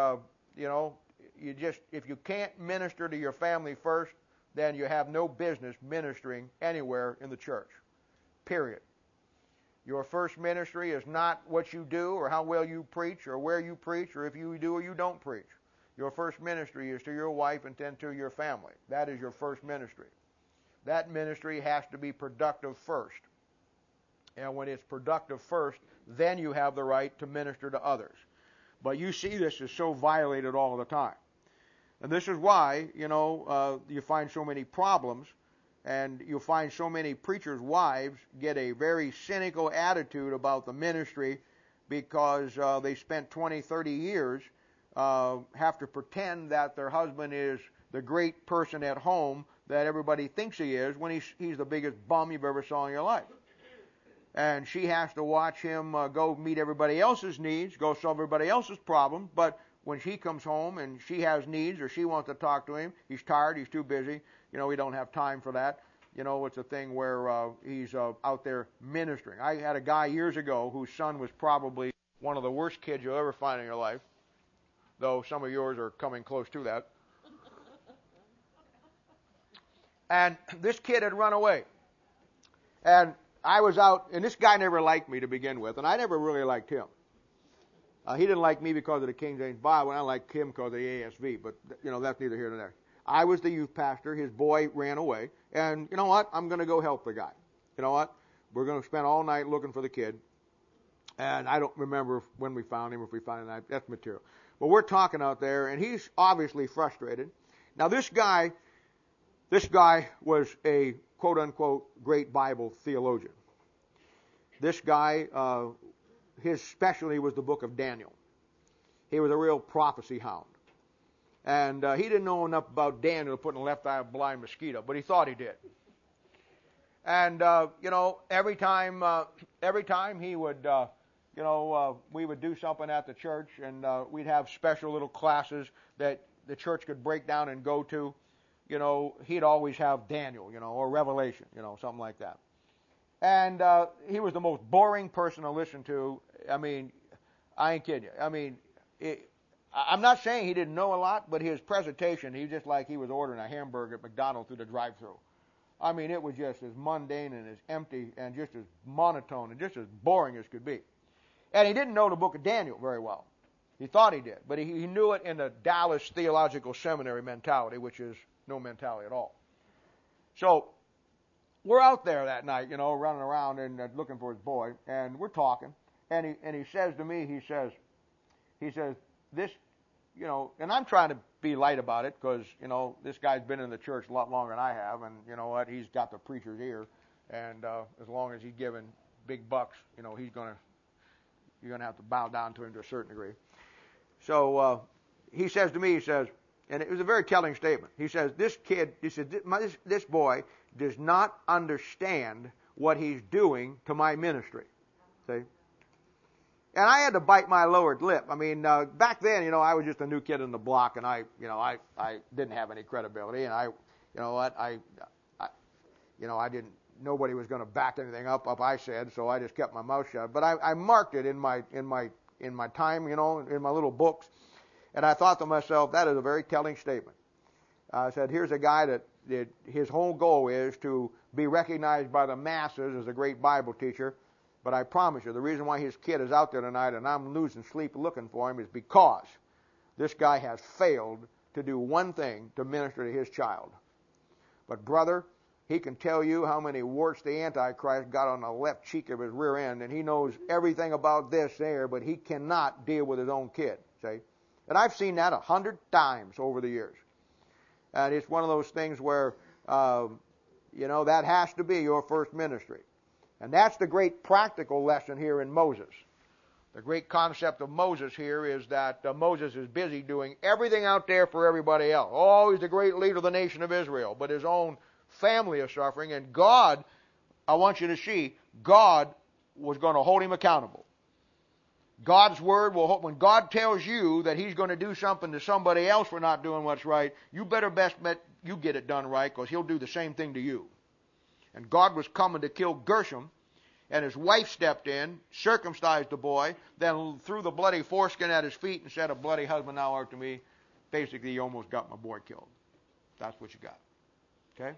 if you can't minister to your family first, then you have no business ministering anywhere in the church. Period. Your first ministry is not what you do or how well you preach or where you preach or if you do or you don't preach. Your first ministry is to your wife and then to your family. That is your first ministry. That ministry has to be productive first. And when it's productive first, then you have the right to minister to others. But you see this is so violated all the time. And this is why, you find so many problems, and you find so many preachers' wives get a very cynical attitude about the ministry because they spent 20, 30 years have to pretend that their husband is the great person at home that everybody thinks he is when he's the biggest bum you've ever saw in your life. And she has to watch him go meet everybody else's needs, go solve everybody else's problems, but when she comes home and she has needs or she wants to talk to him, he's tired, he's too busy, we don't have time for that. It's a thing where he's out there ministering. I had a guy years ago whose son was probably one of the worst kids you'll ever find in your life, though some of yours are coming close to that. And this kid had run away. And I was out, and this guy never liked me to begin with, and I never really liked him. He didn't like me because of the King James Bible, and I liked him because of the ASV, but, that's neither here nor there. I was the youth pastor. His boy ran away, and you know what? I'm going to go help the guy. You know what? We're going to spend all night looking for the kid, and I don't remember when we found him, if we found him. That's material. But we're talking out there, and he's obviously frustrated. Now, this guy was a quote-unquote great Bible theologian. This guy, his specialty was the book of Daniel. He was a real prophecy hound. And he didn't know enough about Daniel to put in the left eye of a blind mosquito, but he thought he did. And, every time he would, we would do something at the church, and we'd have special little classes that the church could break down and go to. He'd always have Daniel, or Revelation, something like that. And he was the most boring person to listen to. I mean, I ain't kidding you. I'm not saying he didn't know a lot, but his presentation, he was just like he was ordering a hamburger at McDonald's through the drive-thru. I mean, it was just as mundane and as empty and just as monotone and just as boring as could be. And he didn't know the book of Daniel very well. He thought he did, but he knew it in the Dallas Theological Seminary mentality, which is no mentality at all. So we're out there that night, running around and looking for his boy, and we're talking, and he says to me, he says, this, and I'm trying to be light about it because, this guy's been in the church a lot longer than I have, and you know what, he's got the preacher's ear, and as long as he's giving big bucks, you know, you're gonna have to bow down to him to a certain degree. So he says to me, he says, and it was a very telling statement. He says, this boy does not understand what he's doing to my ministry. See? And I had to bite my lowered lip. I mean, back then, you know, I was just a new kid in the block, and I didn't have any credibility, and I didn't. Nobody was going to back anything up. I said, so I just kept my mouth shut. But I marked it in my time, you know, in my little books, and I thought to myself, that is a very telling statement. I said, here's a guy that his whole goal is to be recognized by the masses as a great Bible teacher. But I promise you, the reason why his kid is out there tonight and I'm losing sleep looking for him is because this guy has failed to do one thing to minister to his child. But brother, he can tell you how many warts the Antichrist got on the left cheek of his rear end, and he knows everything about this there, but he cannot deal with his own kid. See? And I've seen that 100 times over the years. And it's one of those things where, that has to be your first ministry. And that's the great practical lesson here in Moses. The great concept of Moses here is that Moses is busy doing everything out there for everybody else. Oh, he's the great leader of the nation of Israel, but his own family is suffering. And God, I want you to see, God was going to hold him accountable. God's word will, when God tells you that he's going to do something to somebody else for not doing what's right, you better best bet you get it done right, because he'll do the same thing to you. And God was coming to kill Gershom, and his wife stepped in, circumcised the boy, then threw the bloody foreskin at his feet and said, a bloody husband thou art to me. Basically, you almost got my boy killed. That's what you got. Okay?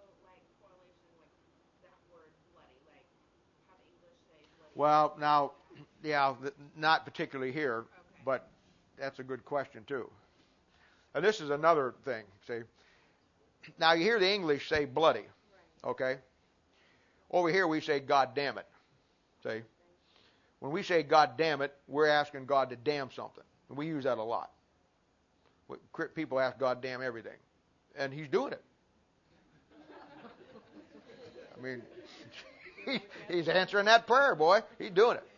Well, now, yeah, not particularly here, but that's a good question too. And this is another thing, see. Now, you hear the English say bloody, okay? Over here we say, God damn it, see. When we say God damn it, we're asking God to damn something. And we use that a lot. People ask God damn everything. And he's doing it. I mean, he's answering that prayer, boy. He's doing it.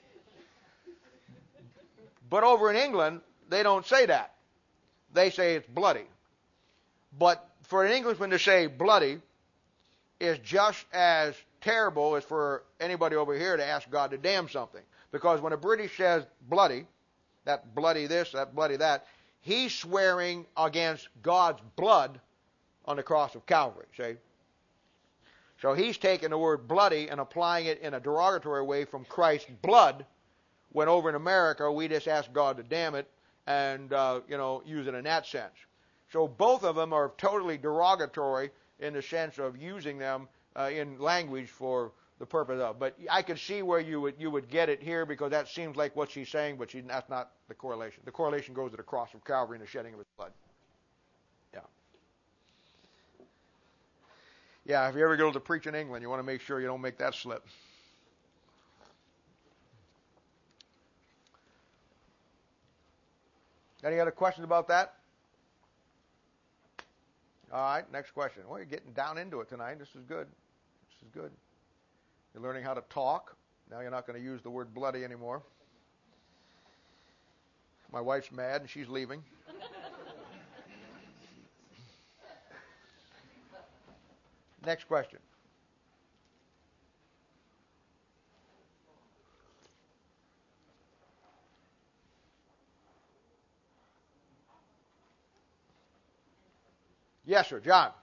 But over in England, they don't say that. They say it's bloody. But for an Englishman to say bloody is just as terrible as for anybody over here to ask God to damn something. Because when a British says bloody, that bloody this, that bloody that, he's swearing against God's blood on the cross of Calvary, see? So he's taking the word bloody and applying it in a derogatory way from Christ's blood, when over in America we just ask God to damn it and, use it in that sense. So both of them are totally derogatory in the sense of using them in language for the purpose of. But I could see where you would get it here, because that seems like what she's saying, but that's not the correlation. The correlation goes to the cross of Calvary and the shedding of his blood. Yeah. Yeah, if you ever go to preach in England, you want to make sure you don't make that slip. Any other questions about that? All right, next question. Well, you're getting down into it tonight. This is good. This is good. You're learning how to talk. Now you're not going to use the word bloody anymore. My wife's mad and she's leaving. Next question. Yes, sir. John.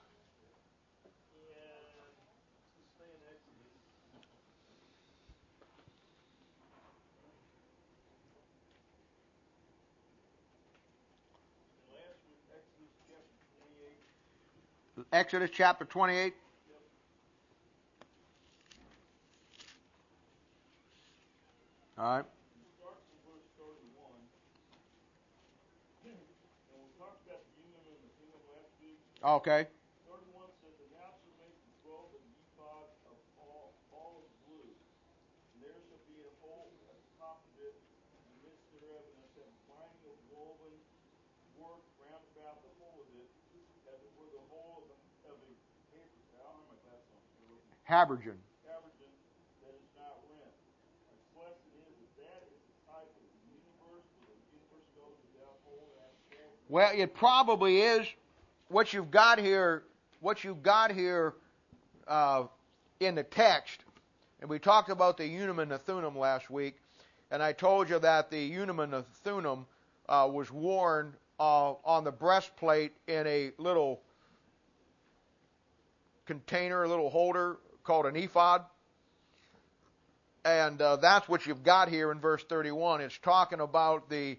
Exodus chapter 28. All right. Okay. 31 says, and thou shalt make the 12 an ephod of olive blue, and there shall be a hole at the top of it, in the midst thereof, and there shall be lining of woven work round about the hole of it, as it were the hole of a I don't have my glasses on. Habergeon. Habergeon that is not rent. Well, it probably is. What you've got here in the text, and we talked about the Unum and the Thummim last week, and I told you that the Unum and the Thummim was worn on the breastplate in a little container, a little holder called an ephod. And that's what you've got here in verse 31. It's talking about the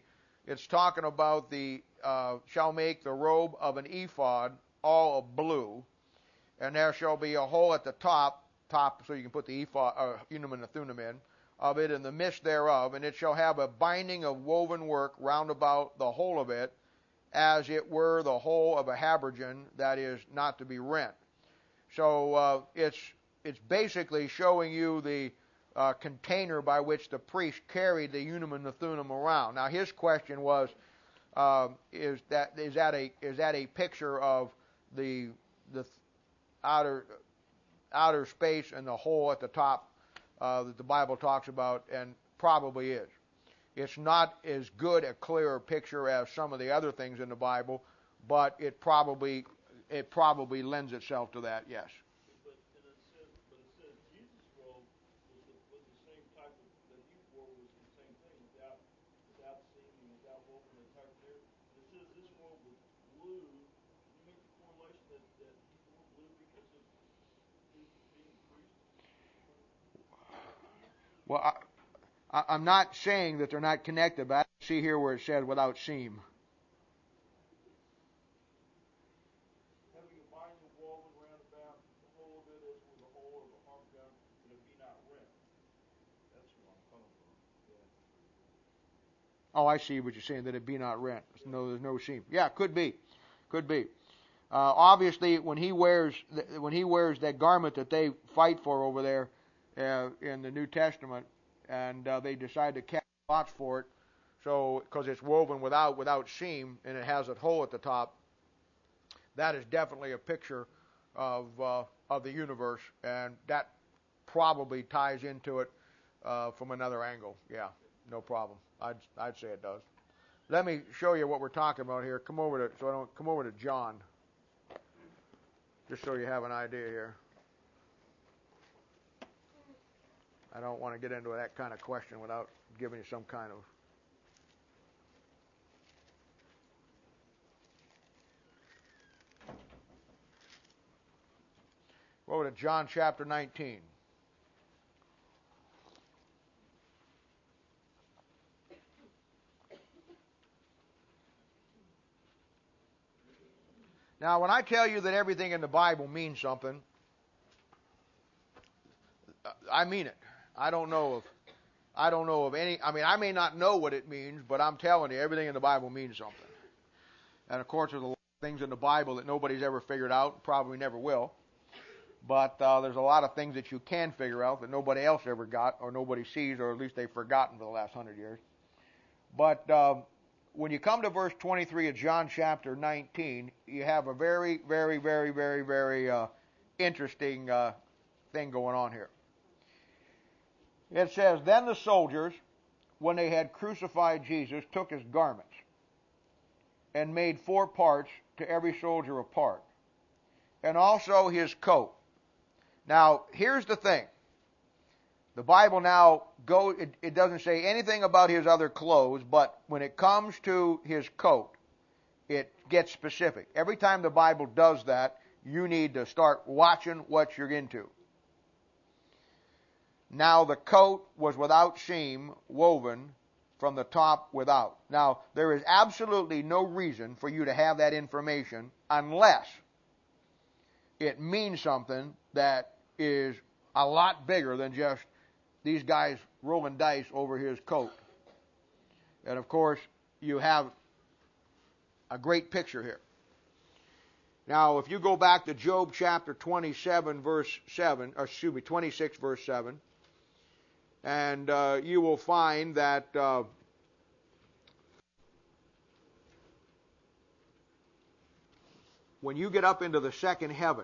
shall make the robe of an ephod all of blue, and there shall be a hole at the top, so you can put the ephod, Unum and the Thummim in, of it in the midst thereof, and it shall have a binding of woven work round about the whole of it, as it were the whole of a habergeon that is not to be rent. So it's basically showing you the container by which the priest carried the Unum and the Thummim around. Now his question was, is that a picture of the outer space and the hole at the top that the Bible talks about, and probably is. It's not as good a clearer picture as some of the other things in the Bible, but it probably lends itself to that. Yes. But it says Jesus' robe was the same type of that he wore, was the same thing without seam and without woven and tucked there. It says this robe was blue. Can you make the correlation that he wore blue because of his being a priest? Well, I'm not saying that they're not connected, but I see here where it says without seam. Having a binding woven round about the whole of it as with the whole of a harp gun, that it be not rent. That's where I'm coming from. Yeah. Oh, I see what you're saying, that it be not rent. No, there's no seam. Yeah, could be. Obviously, when he wears that garment that they fight for over there in the New Testament, and they decide to cast lots for it, so because it's woven without seam and it has a hole at the top, that is definitely a picture of the universe, and that probably ties into it from another angle. Yeah, no problem. I'd say it does. Let me show you what we're talking about here. Come over to John, just so you have an idea here. I don't want to get into that kind of question without giving you some kind of. Over to John chapter 19. Now, when I tell you that everything in the Bible means something, I mean it. I don't know of any. I mean, I may not know what it means, but I'm telling you, everything in the Bible means something. And of course, there's a lot of things in the Bible that nobody's ever figured out, probably never will. But there's a lot of things that you can figure out that nobody else ever got, or nobody sees, or at least they've forgotten for the last 100 years. But when you come to verse 23 of John chapter 19, you have a very, very, very, very, very interesting thing going on here. It says, Then the soldiers, when they had crucified Jesus, took his garments and made 4 parts, to every soldier a part, and also his coat. Now, here's the thing. The Bible now it doesn't say anything about his other clothes, but when it comes to his coat, it gets specific. Every time the Bible does that, you need to start watching what you're into. Now the coat was without seam, woven from the top without. Now, there is absolutely no reason for you to have that information unless it means something that is a lot bigger than just these guys rolling dice over his coat. And of course, you have a great picture here. Now, if you go back to Job chapter 27, verse 7, 26, verse 7, and you will find that when you get up into the second heaven,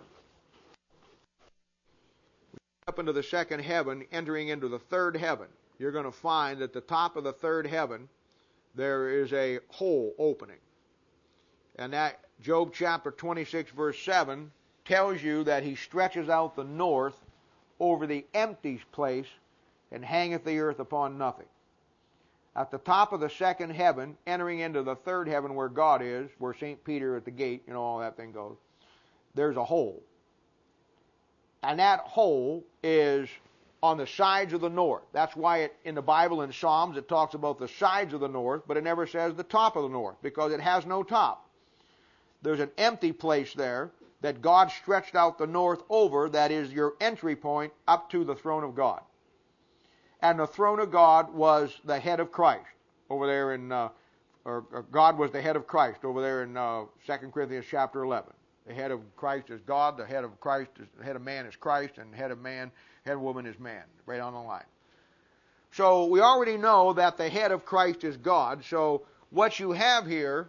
entering into the third heaven, you're going to find at the top of the third heaven there is a hole opening. And that Job chapter 26 verse 7 tells you that he stretches out the north over the empty place and hangeth the earth upon nothing. At the top of the second heaven, entering into the third heaven where God is, where St. Peter at the gate, all that thing goes, there's a hole. And that hole is on the sides of the north. That's why in the Bible in Psalms it talks about the sides of the north, but it never says the top of the north, because it has no top. There's an empty place there that God stretched out the north over, that is your entry point up to the throne of God. And the throne of God was the head of Christ over there in, or God was the head of Christ over there in 2 Corinthians chapter 11. The head of Christ is God, the head of Christ is, the head of man is Christ, and the head of man, head of woman is man, right on the line. So we already know that the head of Christ is God. So what you have here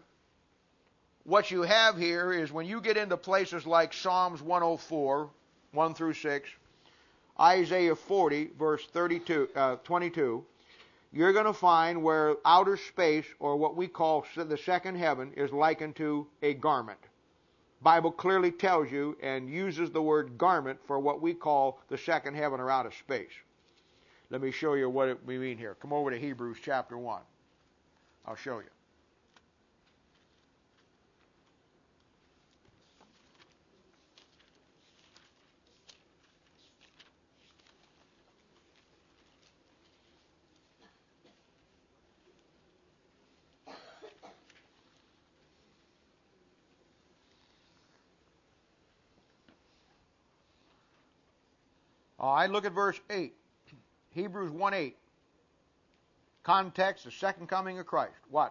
is when you get into places like Psalms 104, 1 through 6, Isaiah 40, verse 22, you're going to find where outer space, or what we call the second heaven, is likened to a garment. Bible clearly tells you and uses the word garment for what we call the second heaven or outer space. Let me show you what we mean here. Come over to Hebrews chapter 1. I'll show you. All right, look at verse 8. Hebrews 1:8. Context, the second coming of Christ. Watch.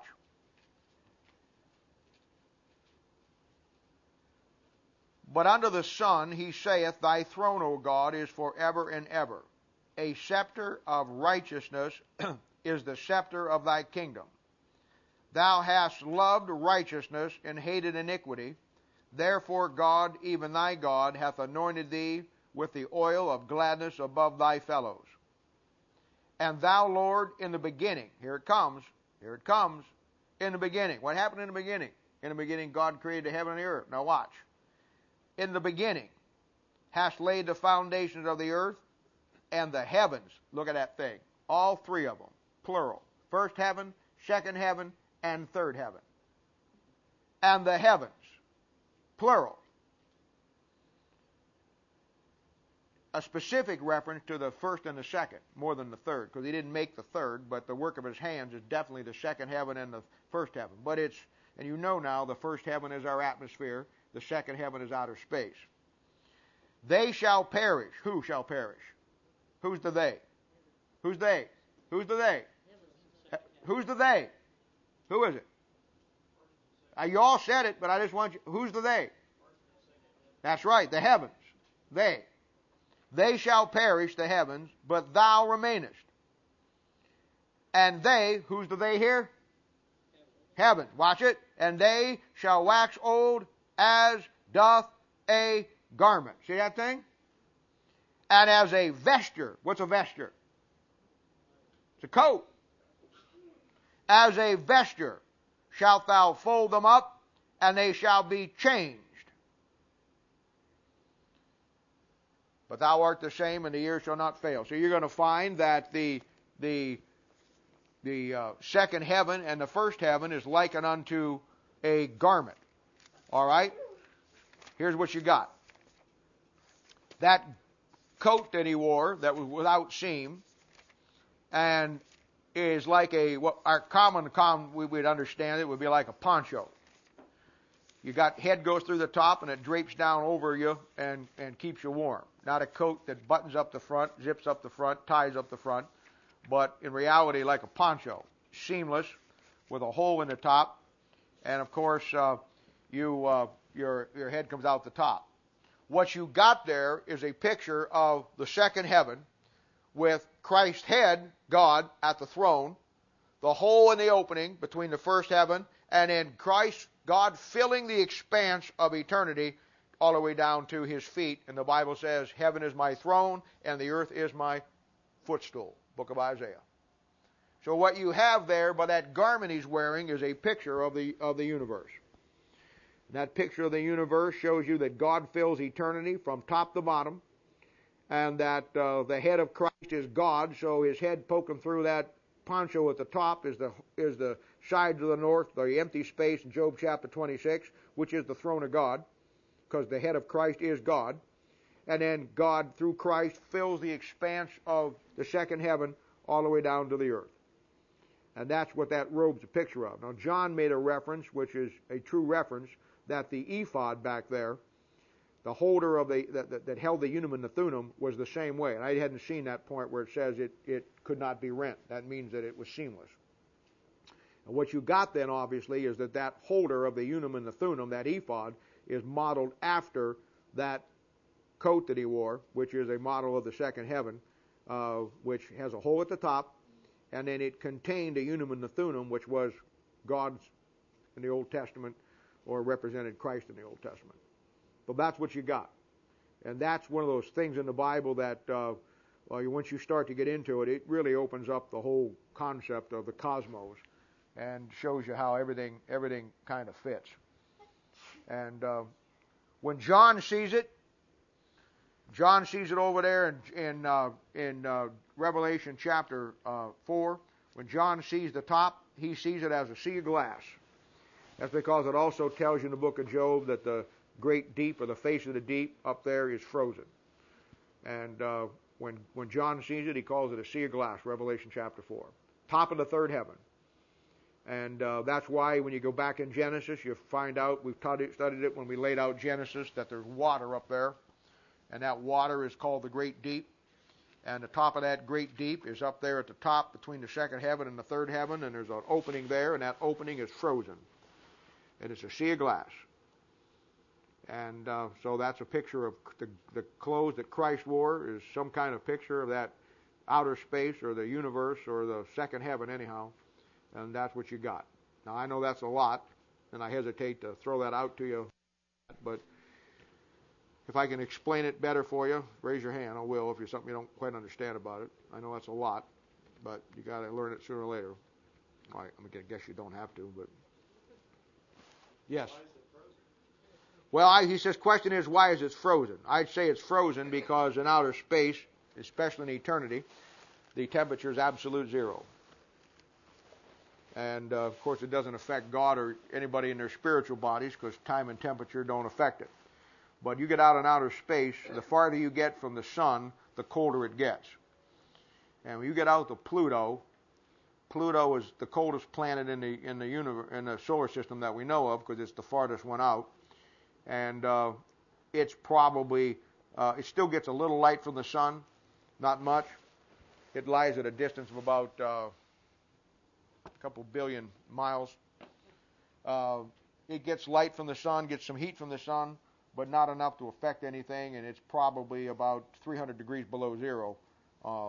But unto the Son he saith, Thy throne, O God, is forever and ever. A scepter of righteousness is the scepter of thy kingdom. Thou hast loved righteousness and hated iniquity. Therefore God, even thy God, hath anointed thee with the oil of gladness above thy fellows. And thou, Lord, in the beginning, here it comes, in the beginning. What happened in the beginning? In the beginning, God created the heaven and the earth. Now watch. In the beginning, hast laid the foundations of the earth, and the heavens, look at that thing, all three of them, plural. First heaven, second heaven, and third heaven. And the heavens, plural. A specific reference to the first and the second, more than the third, because he didn't make the third, but the work of his hands is definitely the second heaven and the first heaven. But it's, and you know now, the first heaven is our atmosphere, the second heaven is outer space. They shall perish. Who shall perish? Who's the they? Who's they? Who's the they? Who's the they? Who is it? You all said it, but I just want you, who's the they? That's right, the heavens. They. They shall perish, the heavens, but thou remainest. And they, who's the they here? Heaven. Watch it. And they shall wax old as doth a garment. See that thing? And as a vesture. What's a vesture? It's a coat. As a vesture shalt thou fold them up, and they shall be changed. But thou art the same, and the year shall not fail. So you're going to find that the second heaven and the first heaven is likened unto a garment. All right? Here's what you got. That coat that he wore that was without seam and is like what our common we'd understand it would be like a poncho. You got head goes through the top and it drapes down over you and keeps you warm. Not a coat that buttons up the front, zips up the front, ties up the front, but in reality like a poncho, seamless with a hole in the top, and of course your head comes out the top. What you got there is a picture of the second heaven with Christ's head, God, at the throne, the hole in the opening between the first heaven, and then Christ, God, filling the expanse of eternity all the way down to his feet. And the Bible says, heaven is my throne and the earth is my footstool. Book of Isaiah. So what you have there by that garment he's wearing is a picture of the universe. That picture of the universe shows you that God fills eternity from top to bottom, and that the head of Christ is God, so his head poking through that poncho at the top is the side to the north, the empty space in Job chapter 26, which is the throne of God, because the head of Christ is God. And then God, through Christ, fills the expanse of the second heaven all the way down to the earth. And that's what that robe's a picture of. Now, John made a reference, which is a true reference, that the ephod back there, the holder of that held the unum and the thummim, was the same way. And I hadn't seen that point where it says it could not be rent. That means that it was seamless. And what you got then, obviously, is that holder of the unum and the thummim, that ephod, is modeled after that coat that he wore, which is a model of the second heaven, which has a hole at the top, and then it contained a unum and the thummim, which was God's in the Old Testament, or represented Christ in the Old Testament. But that's what you got. And that's one of those things in the Bible that, once you start to get into it, it really opens up the whole concept of the cosmos and shows you how everything kind of fits. And when John sees it over there in Revelation chapter 4. When John sees the top, he sees it as a sea of glass. That's because it also tells you in the book of Job that the great deep, or the face of the deep up there, is frozen. And when John sees it, he calls it a sea of glass, Revelation chapter 4. Top of the third heaven. And that's why when you go back in Genesis, you find out, we've studied it when we laid out Genesis, that there's water up there. And that water is called the great deep. And the top of that great deep is up there at the top between the second heaven and the third heaven, and there's an opening there, and that opening is frozen. And it's a sea of glass. And so that's a picture of the clothes that Christ wore, is some kind of picture of that outer space or the universe or the second heaven anyhow. And that's what you got. Now I know that's a lot, and I hesitate to throw that out to you, but if I can explain it better for you, raise your hand. I will if there's something you don't quite understand about it. I know that's a lot, but you got to learn it sooner or later. All right, I guess you don't have to, but yes. Well, he says, question is, why is it frozen? I'd say it's frozen because in outer space, especially in eternity, the temperature is absolute zero. And, of course, it doesn't affect God or anybody in their spiritual bodies because time and temperature don't affect it. But you get out in outer space, the farther you get from the sun, the colder it gets. And when you get out to Pluto, Pluto is the coldest planet in the solar system that we know of because it's the farthest one out. And it's probably, it still gets a little light from the sun, not much. It lies at a distance of about a couple billion miles. It gets light from the sun, gets some heat from the sun, but not enough to affect anything, and it's probably about 300 degrees below zero on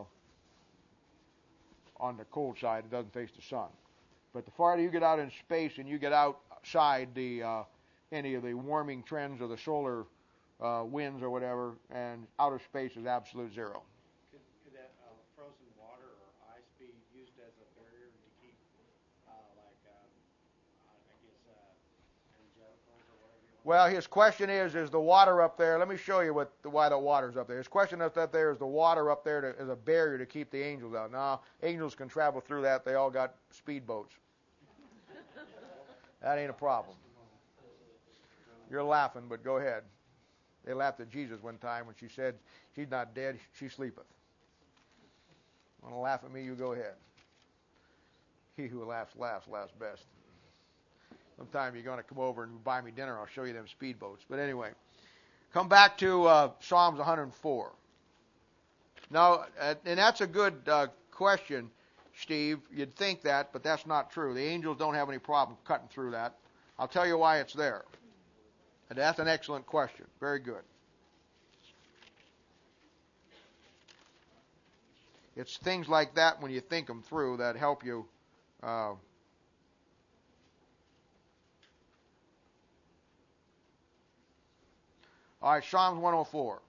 the cold side. It doesn't face the sun. But the farther you get out in space and you get outside any of the warming trends of the solar winds or whatever, and outer space is absolute zero. Could that frozen water or ice be used as a barrier to keep, angelicals or whatever you want? Well, his question is the water up there? Let me show you why the water's up there. His question is that there is the water up there as a barrier to keep the angels out. Now, angels can travel through that. They all got speedboats. That ain't a problem. You're laughing, but go ahead. They laughed at Jesus one time when she said, she's not dead, she sleepeth. Want to laugh at me, you go ahead. He who laughs best. Sometime you're going to come over and buy me dinner, I'll show you them speedboats. But anyway, come back to Psalms 104. Now, and that's a good question, Steve. You'd think that, but that's not true. The angels don't have any problem cutting through that. I'll tell you why it's there. And that's an excellent question. Very good. It's things like that when you think them through that help you. All right, Psalms 104.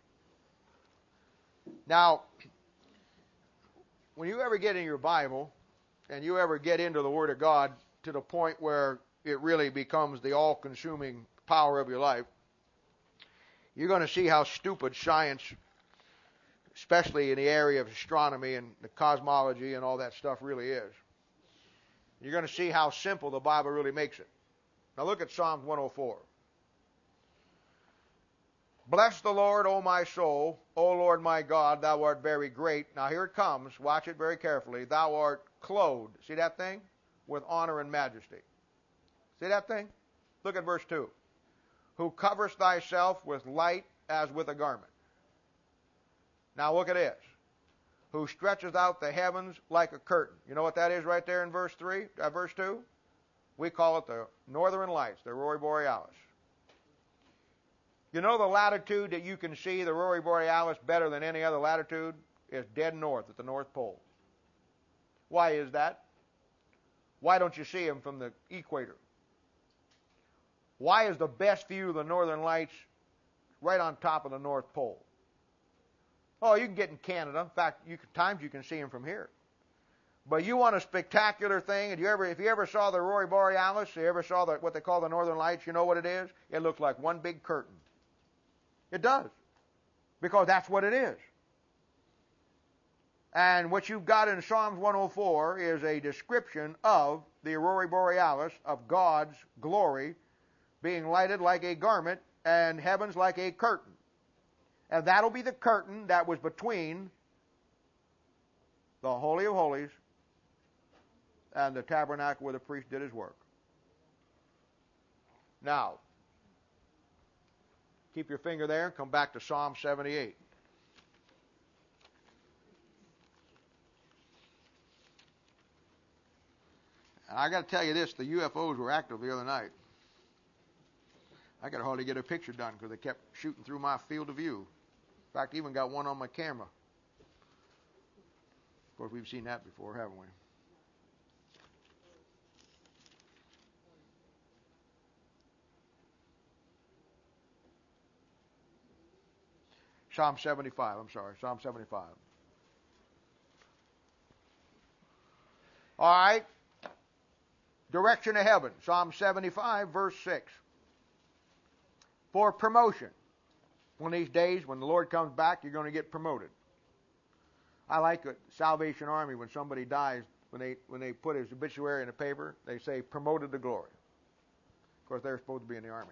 Now, when you ever get in your Bible and you ever get into the Word of God to the point where it really becomes the all-consuming power of your life, you're going to see how stupid science, especially in the area of astronomy and the cosmology and all that stuff, really is. You're going to see how simple the Bible really makes it. Now look at Psalms 104. Bless the Lord, O my soul. O Lord my God, thou art very great. Now here it comes. Watch it very carefully. Thou art clothed. See that thing? With honor and majesty. See that thing? Look at verse 2. Who coverest thyself with light as with a garment. Now look at this. Who stretcheth out the heavens like a curtain. You know what that is right there in verse 2? We call it the northern lights, the Aurora Borealis. You know the latitude that you can see the Aurora Borealis better than any other latitude is dead north at the North Pole. Why is that? Why don't you see them from the equator? Why is the best view of the northern lights right on top of the North Pole? Oh, you can get in Canada. In fact, times you can see them from here. But you want a spectacular thing, and if you ever saw the Aurora Borealis, you ever saw what they call the northern lights, you know what it is? It looks like one big curtain. It does. Because that's what it is. And what you've got in Psalms 104 is a description of the Aurora Borealis, of God's glory, being lighted like a garment and heavens like a curtain. And that'll be the curtain that was between the Holy of Holies and the tabernacle where the priest did his work. Now, keep your finger there and come back to Psalm 78. And I got to tell you this, the UFOs were active the other night. I could hardly get a picture done because they kept shooting through my field of view. In fact, even got one on my camera. Of course, we've seen that before, haven't we? Psalm 75, Psalm 75. All right. Direction of heaven, Psalm 75, verse 6. For promotion. One of these days, when the Lord comes back, you're going to get promoted. I like the Salvation Army when somebody dies, when they put his obituary in the paper, they say, promoted to glory. Of course, they're supposed to be in the Army.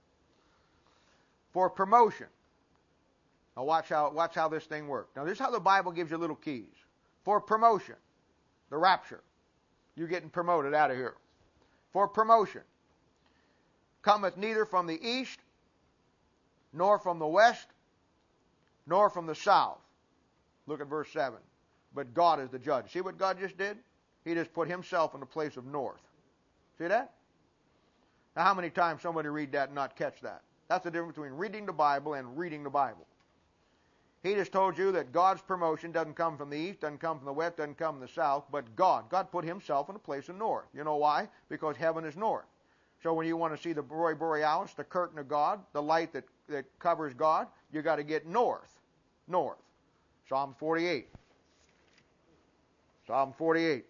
For promotion. Now watch how this thing works. Now this is how the Bible gives you little keys. For promotion. The rapture. You're getting promoted out of here. For promotion. Cometh neither from the east, nor from the west, nor from the south. Look at verse 7. But God is the judge. See what God just did? He just put himself in the place of north. See that? Now how many times somebody read that and not catch that? That's the difference between reading the Bible and reading the Bible. He just told you that God's promotion doesn't come from the east, doesn't come from the west, doesn't come from the south, but God put himself in a place of north. You know why? Because heaven is north. So when you want to see the Aurora Borealis, the curtain of God, the light that covers God, you got to get north. North. Psalm 48. Psalm 48.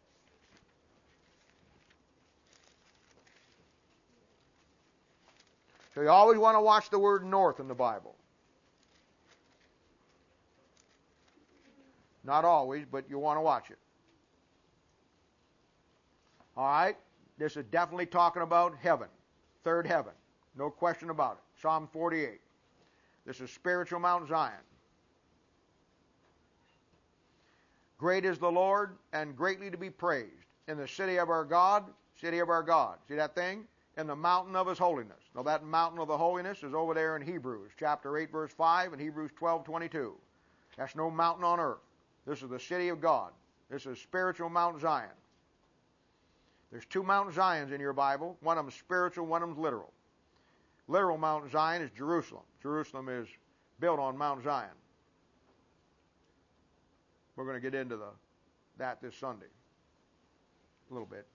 So you always want to watch the word north in the Bible. Not always, but you want to watch it. All right? This is definitely talking about heaven. Third heaven. No question about it. Psalm 48. This is spiritual Mount Zion. Great is the Lord and greatly to be praised. In the city of our God, city of our God. See that thing? In the mountain of his holiness. Now that mountain of the holiness is over there in Hebrews. Chapter 8, verse 5 and Hebrews 12:22. That's no mountain on earth. This is the city of God. This is spiritual Mount Zion. There's two Mount Zions in your Bible. One of them is spiritual, one of them is literal. Literal Mount Zion is Jerusalem. Jerusalem is built on Mount Zion. We're going to get into that this Sunday. A little bit.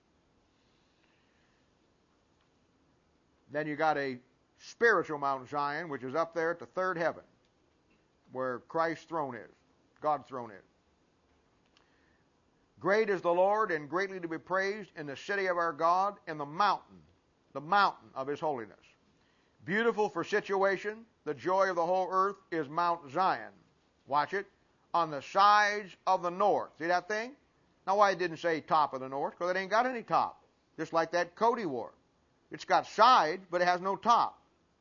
Then you got a spiritual Mount Zion, which is up there at the third heaven, where Christ's throne is, God's throne is. Great is the Lord and greatly to be praised in the city of our God, in the mountain of his holiness. Beautiful for situation. The joy of the whole earth is Mount Zion. Watch it. On the sides of the north. See that thing? Now why it didn't say top of the north? Because it ain't got any top. Just like that coat he wore. It's got sides, but it has no top.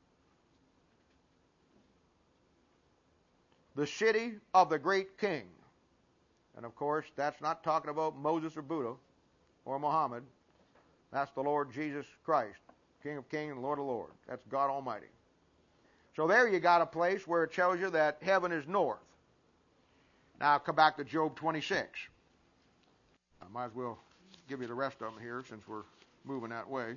The city of the great king. And of course, that's not talking about Moses or Buddha or Muhammad. That's the Lord Jesus Christ, King of kings and Lord of lords. That's God Almighty. So there you got a place where it tells you that heaven is north. Now come back to Job 26. I might as well give you the rest of them here since we're moving that way.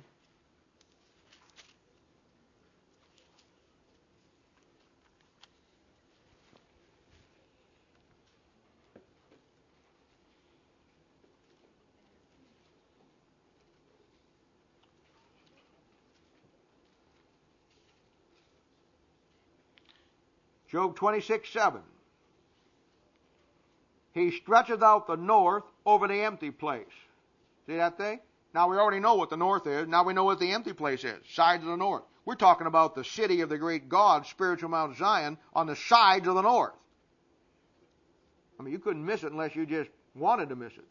Job 26:7. He stretcheth out the north over the empty place. See that thing? Now we already know what the north is. Now we know what the empty place is. Sides of the north. We're talking about the city of the great God, spiritual Mount Zion, on the sides of the north. I mean, you couldn't miss it unless you just wanted to miss it.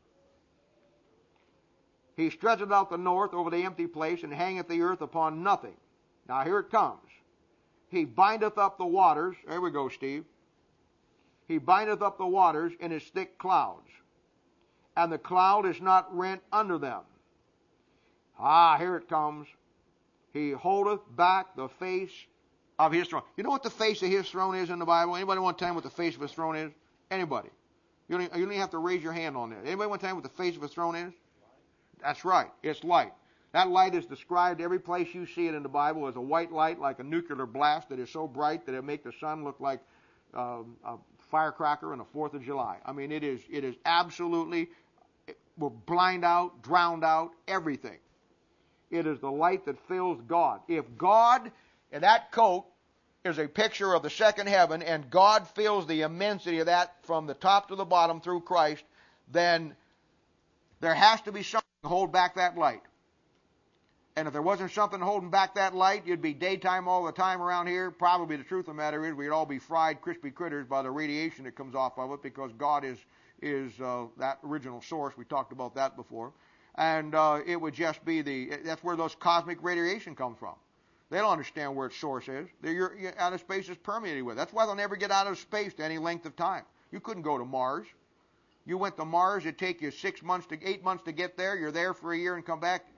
He stretcheth out the north over the empty place, and hangeth the earth upon nothing. Now here it comes. He bindeth up the waters. There we go, Steve. He bindeth up the waters in his thick clouds, and the cloud is not rent under them. Ah, here it comes. He holdeth back the face of his throne. You know what the face of his throne is in the Bible? Anybody want to tell me what the face of his throne is? Anybody? You don't even have to raise your hand on that. Anybody want to tell me what the face of his throne is? That's right. It's light. That light is described every place you see it in the Bible as a white light, like a nuclear blast that is so bright that it makes the sun look like a firecracker on the 4th of July. I mean, it is absolutely, will blind out, drown out, everything. It is the light that fills God. If God, in that coat, is a picture of the second heaven, and God fills the immensity of that from the top to the bottom through Christ, then there has to be something to hold back that light. And if there wasn't something holding back that light, you'd be daytime all the time around here. Probably the truth of the matter is we'd all be fried, crispy critters by the radiation that comes off of it, because God is that original source. We talked about that before. And it would just be that's where those cosmic radiation comes from. They don't understand where its source is. Outer space is permeated with it. That's why they'll never get out of space to any length of time. You couldn't go to Mars. You went to Mars, it'd take you 8 months to get there. You're there for a year and come back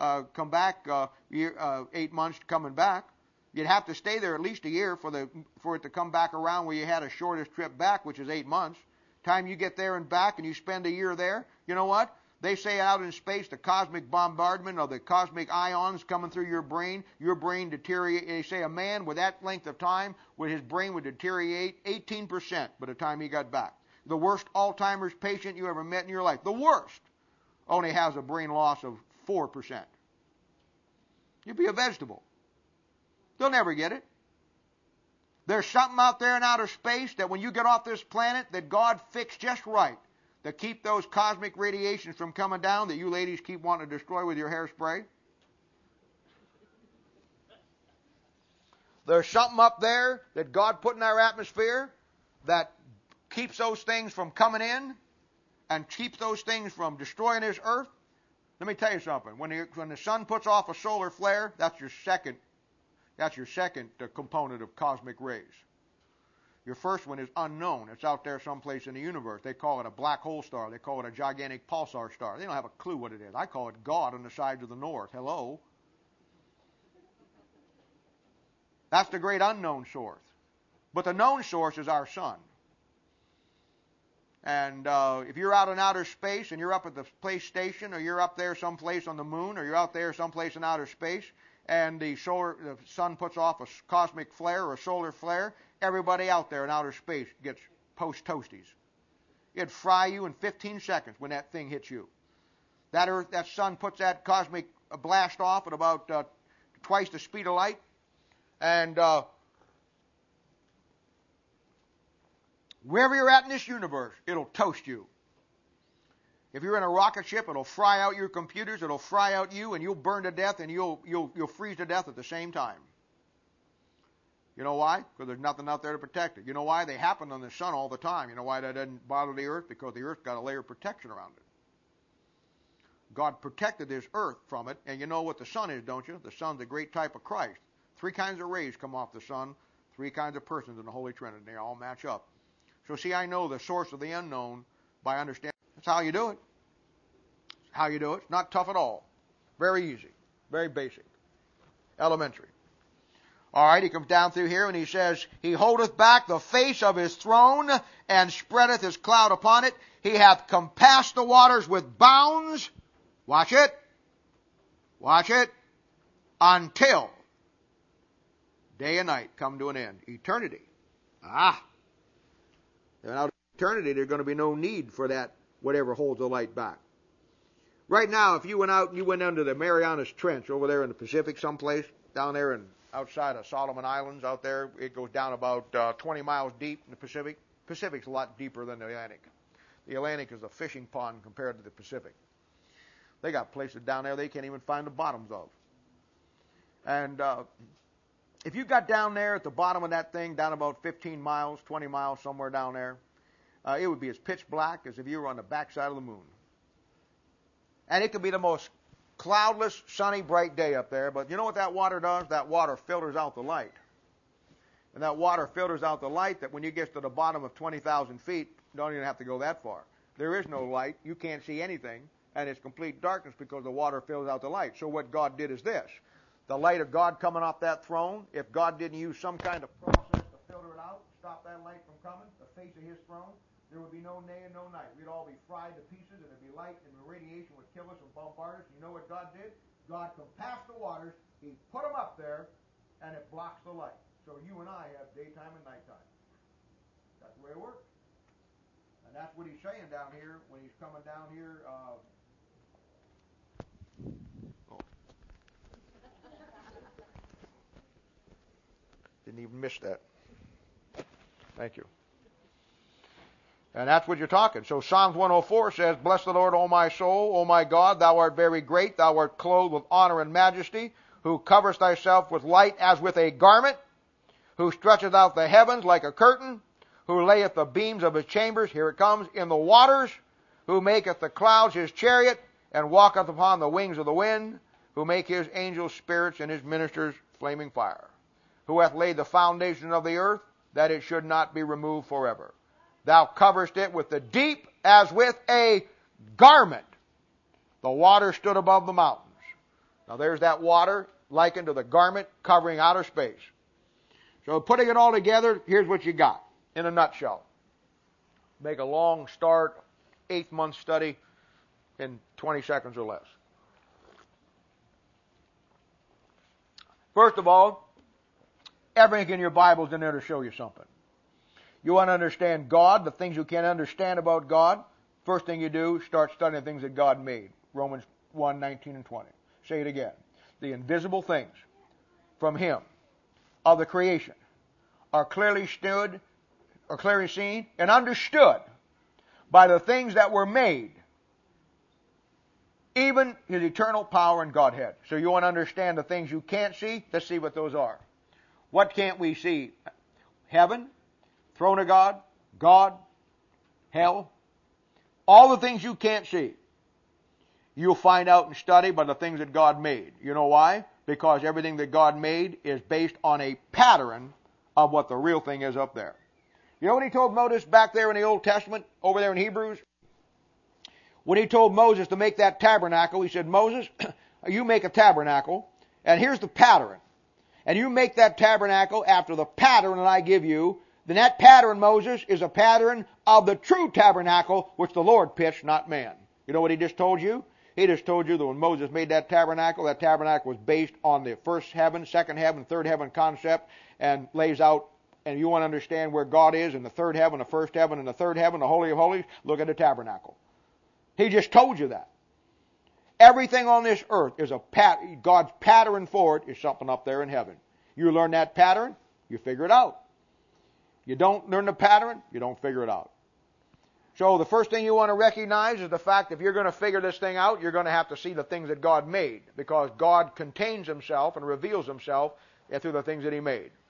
8 months coming back. You'd have to stay there at least a year for it to come back around where you had a shortest trip back, which is 8 months. Time you get there and back and you spend a year there, you know what? They say out in space, the cosmic bombardment of the cosmic ions coming through your brain deteriorates. They say a man with that length of time, his brain would deteriorate 18% by the time he got back. The worst Alzheimer's patient you ever met in your life, the worst, only has a brain loss of 4%. You'd be a vegetable. They'll never get it. There's something out there in outer space that when you get off this planet that God fixed just right to keep those cosmic radiations from coming down that you ladies keep wanting to destroy with your hairspray. There's something up there that God put in our atmosphere that keeps those things from coming in and keeps those things from destroying this earth. Let me tell you something. When the sun puts off a solar flare, that's your second component of cosmic rays. Your first one is unknown. It's out there someplace in the universe. They call it a black hole star. They call it a gigantic pulsar star. They don't have a clue what it is. I call it God on the sides of the north. Hello? That's the great unknown source. But the known source is our sun. And if you're out in outer space and you're up at the space station, or you're up there someplace on the moon, or you're out there someplace in outer space, and the sun puts off a cosmic flare or a solar flare, everybody out there in outer space gets post-toasties. It'd fry you in 15 seconds when that thing hits you. That sun puts that cosmic blast off at about twice the speed of light, and wherever you're at in this universe, it'll toast you. If you're in a rocket ship, it'll fry out your computers, it'll fry out you, and you'll burn to death, and you'll freeze to death at the same time. You know why? Because there's nothing out there to protect it. You know why? They happen on the sun all the time. You know why that doesn't bother the earth? Because the earth got a layer of protection around it. God protected this earth from it. And you know what the sun is, don't you? The sun's a great type of Christ. 3 kinds of rays come off the sun. 3 kinds of persons in the Holy Trinity. They all match up. So see, I know the source of the unknown by understanding. That's how you do it. How you do it. It's not tough at all. Very easy. Very basic. Elementary. All right, he comes down through here and he says, He holdeth back the face of his throne and spreadeth his cloud upon it. He hath compassed the waters with bounds. Watch it. Watch it. Until day and night come to an end. Eternity. And out of eternity, there's going to be no need for that, whatever holds the light back. Right now, if you went out and you went under the Marianas Trench over there in the Pacific someplace, down there and outside of Solomon Islands out there, it goes down about 20 miles deep in the Pacific. Pacific's a lot deeper than the Atlantic. The Atlantic is a fishing pond compared to the Pacific. They got places down there they can't even find the bottoms of. And if you got down there at the bottom of that thing, down about 15 miles, 20 miles, somewhere down there, it would be as pitch black as if you were on the backside of the moon. And it could be the most cloudless, sunny, bright day up there, but you know what that water does? That water filters out the light. And that water filters out the light that when you get to the bottom of 20,000 feet, you don't even have to go that far. There is no light. You can't see anything, and it's complete darkness because the water fills out the light. So what God did is this. The light of God coming off that throne, if God didn't use some kind of process to filter it out, stop that light from coming, the face of his throne, there would be no day and no night. We'd all be fried to pieces, and it'd be light, and the radiation would kill us and bombard us. You know what God did? God compassed the waters, he put them up there, and it blocks the light. So you and I have daytime and nighttime. That's the way it works. And that's what he's saying down here when he's coming down here. Didn't even miss that. Thank you. And that's what you're talking. So Psalms 104 says, Bless the Lord, O my soul, O my God, thou art very great, thou art clothed with honor and majesty, who coverest thyself with light as with a garment, who stretcheth out the heavens like a curtain, who layeth the beams of his chambers, here it comes, in the waters, who maketh the clouds his chariot, and walketh upon the wings of the wind, who make his angels spirits and his ministers flaming fire, who hath laid the foundation of the earth, that it should not be removed forever. Thou coverest it with the deep as with a garment. The water stood above the mountains. Now there's that water likened to the garment covering outer space. So putting it all together, here's what you got in a nutshell. Make a long start, 8-month study in 20 seconds or less. First of all, everything in your Bible is in there to show you something. You want to understand God, the things you can't understand about God, first thing you do, start studying the things that God made. Romans 1, 19 and 20. Say it again. The invisible things from him of the creation are clearly seen and understood by the things that were made, even his eternal power and Godhead. So you want to understand the things you can't see? Let's see what those are. What can't we see? Heaven, throne of God, God, hell, all the things you can't see. You'll find out and study by the things that God made. You know why? Because everything that God made is based on a pattern of what the real thing is up there. You know what he told Moses back there in the Old Testament, over there in Hebrews? When he told Moses to make that tabernacle, he said, Moses, you make a tabernacle, and here's the pattern. And you make that tabernacle after the pattern that I give you. Then that pattern, Moses, is a pattern of the true tabernacle which the Lord pitched, not man. You know what he just told you? He just told you that when Moses made that tabernacle was based on the first heaven, second heaven, third heaven concept, and lays out, and you want to understand where God is in the third heaven, the first heaven, and the third heaven, the Holy of Holies, look at the tabernacle. He just told you that. Everything on this earth is God's pattern for it is something up there in heaven. You learn that pattern, you figure it out. You don't learn the pattern, you don't figure it out. So the first thing you want to recognize is the fact that if you're going to figure this thing out, you're going to have to see the things that God made, because God contains himself and reveals himself through the things that he made.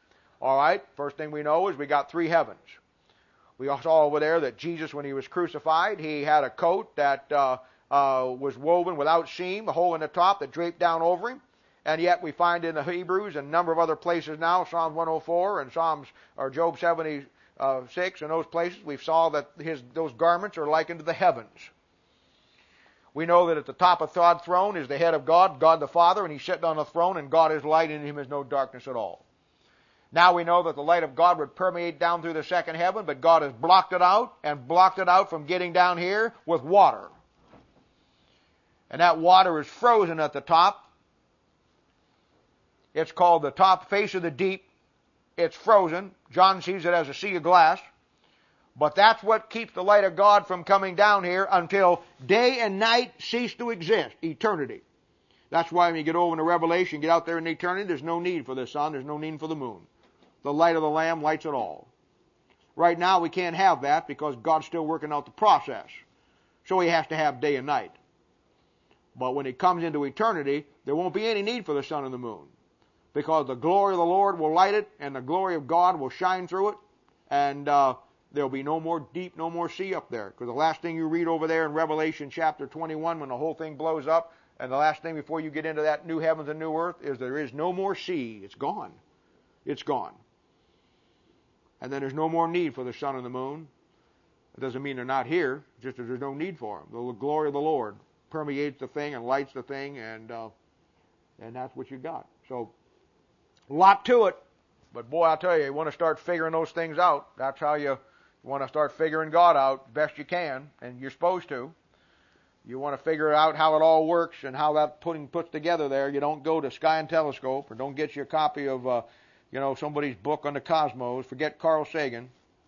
All right, first thing we know is we got three heavens. We saw over there that Jesus, when he was crucified, he had a coat that was woven without seam, a hole in the top that draped down over him. And yet we find in the Hebrews and a number of other places now, Psalms 104 and Job 76 and those places, we saw that those garments are likened to the heavens. We know that at the top of God's throne is the head of God, God the Father, and he's sitting on the throne, and God is light, and in him is no darkness at all. Now we know that the light of God would permeate down through the second heaven, but God has blocked it out, and blocked it out from getting down here with water. And that water is frozen at the top. It's called the top face of the deep. It's frozen. John sees it as a sea of glass. But that's what keeps the light of God from coming down here until day and night cease to exist, eternity. That's why when you get over into Revelation, get out there in eternity, there's no need for the sun, there's no need for the moon. The light of the Lamb lights it all. Right now we can't have that because God's still working out the process. So he has to have day and night. But when it comes into eternity, there won't be any need for the sun and the moon. Because the glory of the Lord will light it, and the glory of God will shine through it, and there'll be no more deep, no more sea up there. Because the last thing you read over there in Revelation chapter 21, when the whole thing blows up, and the last thing before you get into that new heavens and new earth, is there is no more sea. It's gone. It's gone. And then there's no more need for the sun and the moon. It doesn't mean they're not here, just that there's no need for them. The glory of the Lord permeates the thing and lights the thing, and that's what you got. So, a lot to it, but boy, I'll tell you, you want to start figuring those things out. That's how you want to start figuring God out best you can, and you're supposed to. You want to figure out how it all works and how that puts together there. You don't go to Sky and Telescope, or don't get you a copy of somebody's book on the cosmos. Forget Carl Sagan.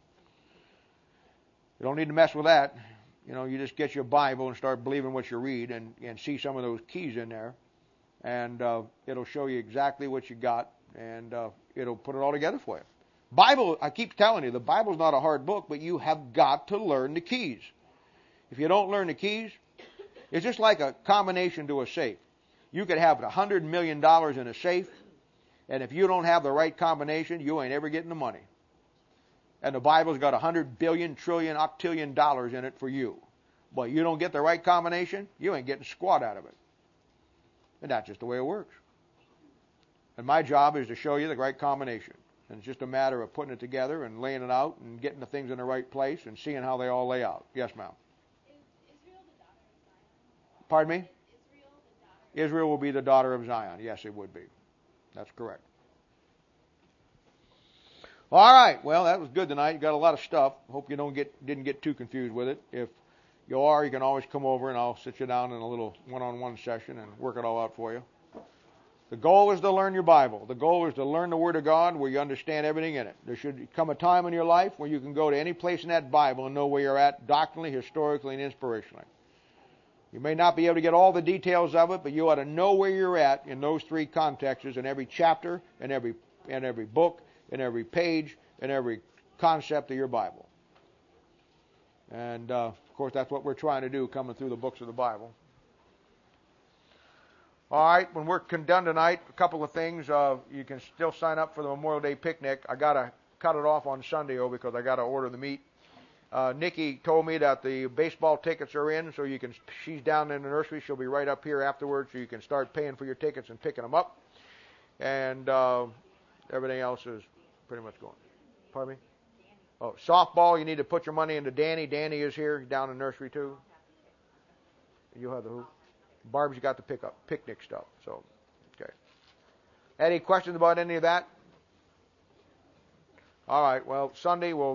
You don't need to mess with that. You just get your Bible and start believing what you read and see some of those keys in there, and it'll show you exactly what you got. And it'll put it all together for you. Bible, I keep telling you, the Bible's not a hard book, but you have got to learn the keys. If you don't learn the keys, it's just like a combination to a safe. You could have $100 million in a safe, and if you don't have the right combination, you ain't ever getting the money. And the Bible's got $100 billion, trillion, octillion dollars in it for you. But you don't get the right combination, you ain't getting squat out of it. And that's just the way it works. And my job is to show you the right combination. And it's just a matter of putting it together and laying it out and getting the things in the right place and seeing how they all lay out. Yes, ma'am. Is Israel the daughter of Zion? Pardon me? Is Israel the daughter? Israel will be the daughter of Zion. Yes, it would be. That's correct. All right. Well, that was good tonight. You got a lot of stuff. Hope you didn't get too confused with it. If you are, you can always come over and I'll sit you down in a little one-on-one session and work it all out for you. The goal is to learn your Bible. The goal is to learn the Word of God where you understand everything in it. There should come a time in your life where you can go to any place in that Bible and know where you're at doctrinally, historically, and inspirationally. You may not be able to get all the details of it, but you ought to know where you're at in those three contexts, in every chapter, in every book, in every page, in every concept of your Bible. And, of course, that's what we're trying to do coming through the books of the Bible. All right, when we're done tonight, a couple of things. You can still sign up for the Memorial Day picnic. I got to cut it off on Sunday, because I got to order the meat. Nikki told me that the baseball tickets are in, so she's down in the nursery. She'll be right up here afterwards, so you can start paying for your tickets and picking them up. And everything else is pretty much going. Pardon me? Oh, softball, you need to put your money into Danny. Danny is here, down in nursery too. You'll have the hoop. Barb's got the picnic stuff. So, okay. Any questions about any of that? All right. Well, Sunday we'll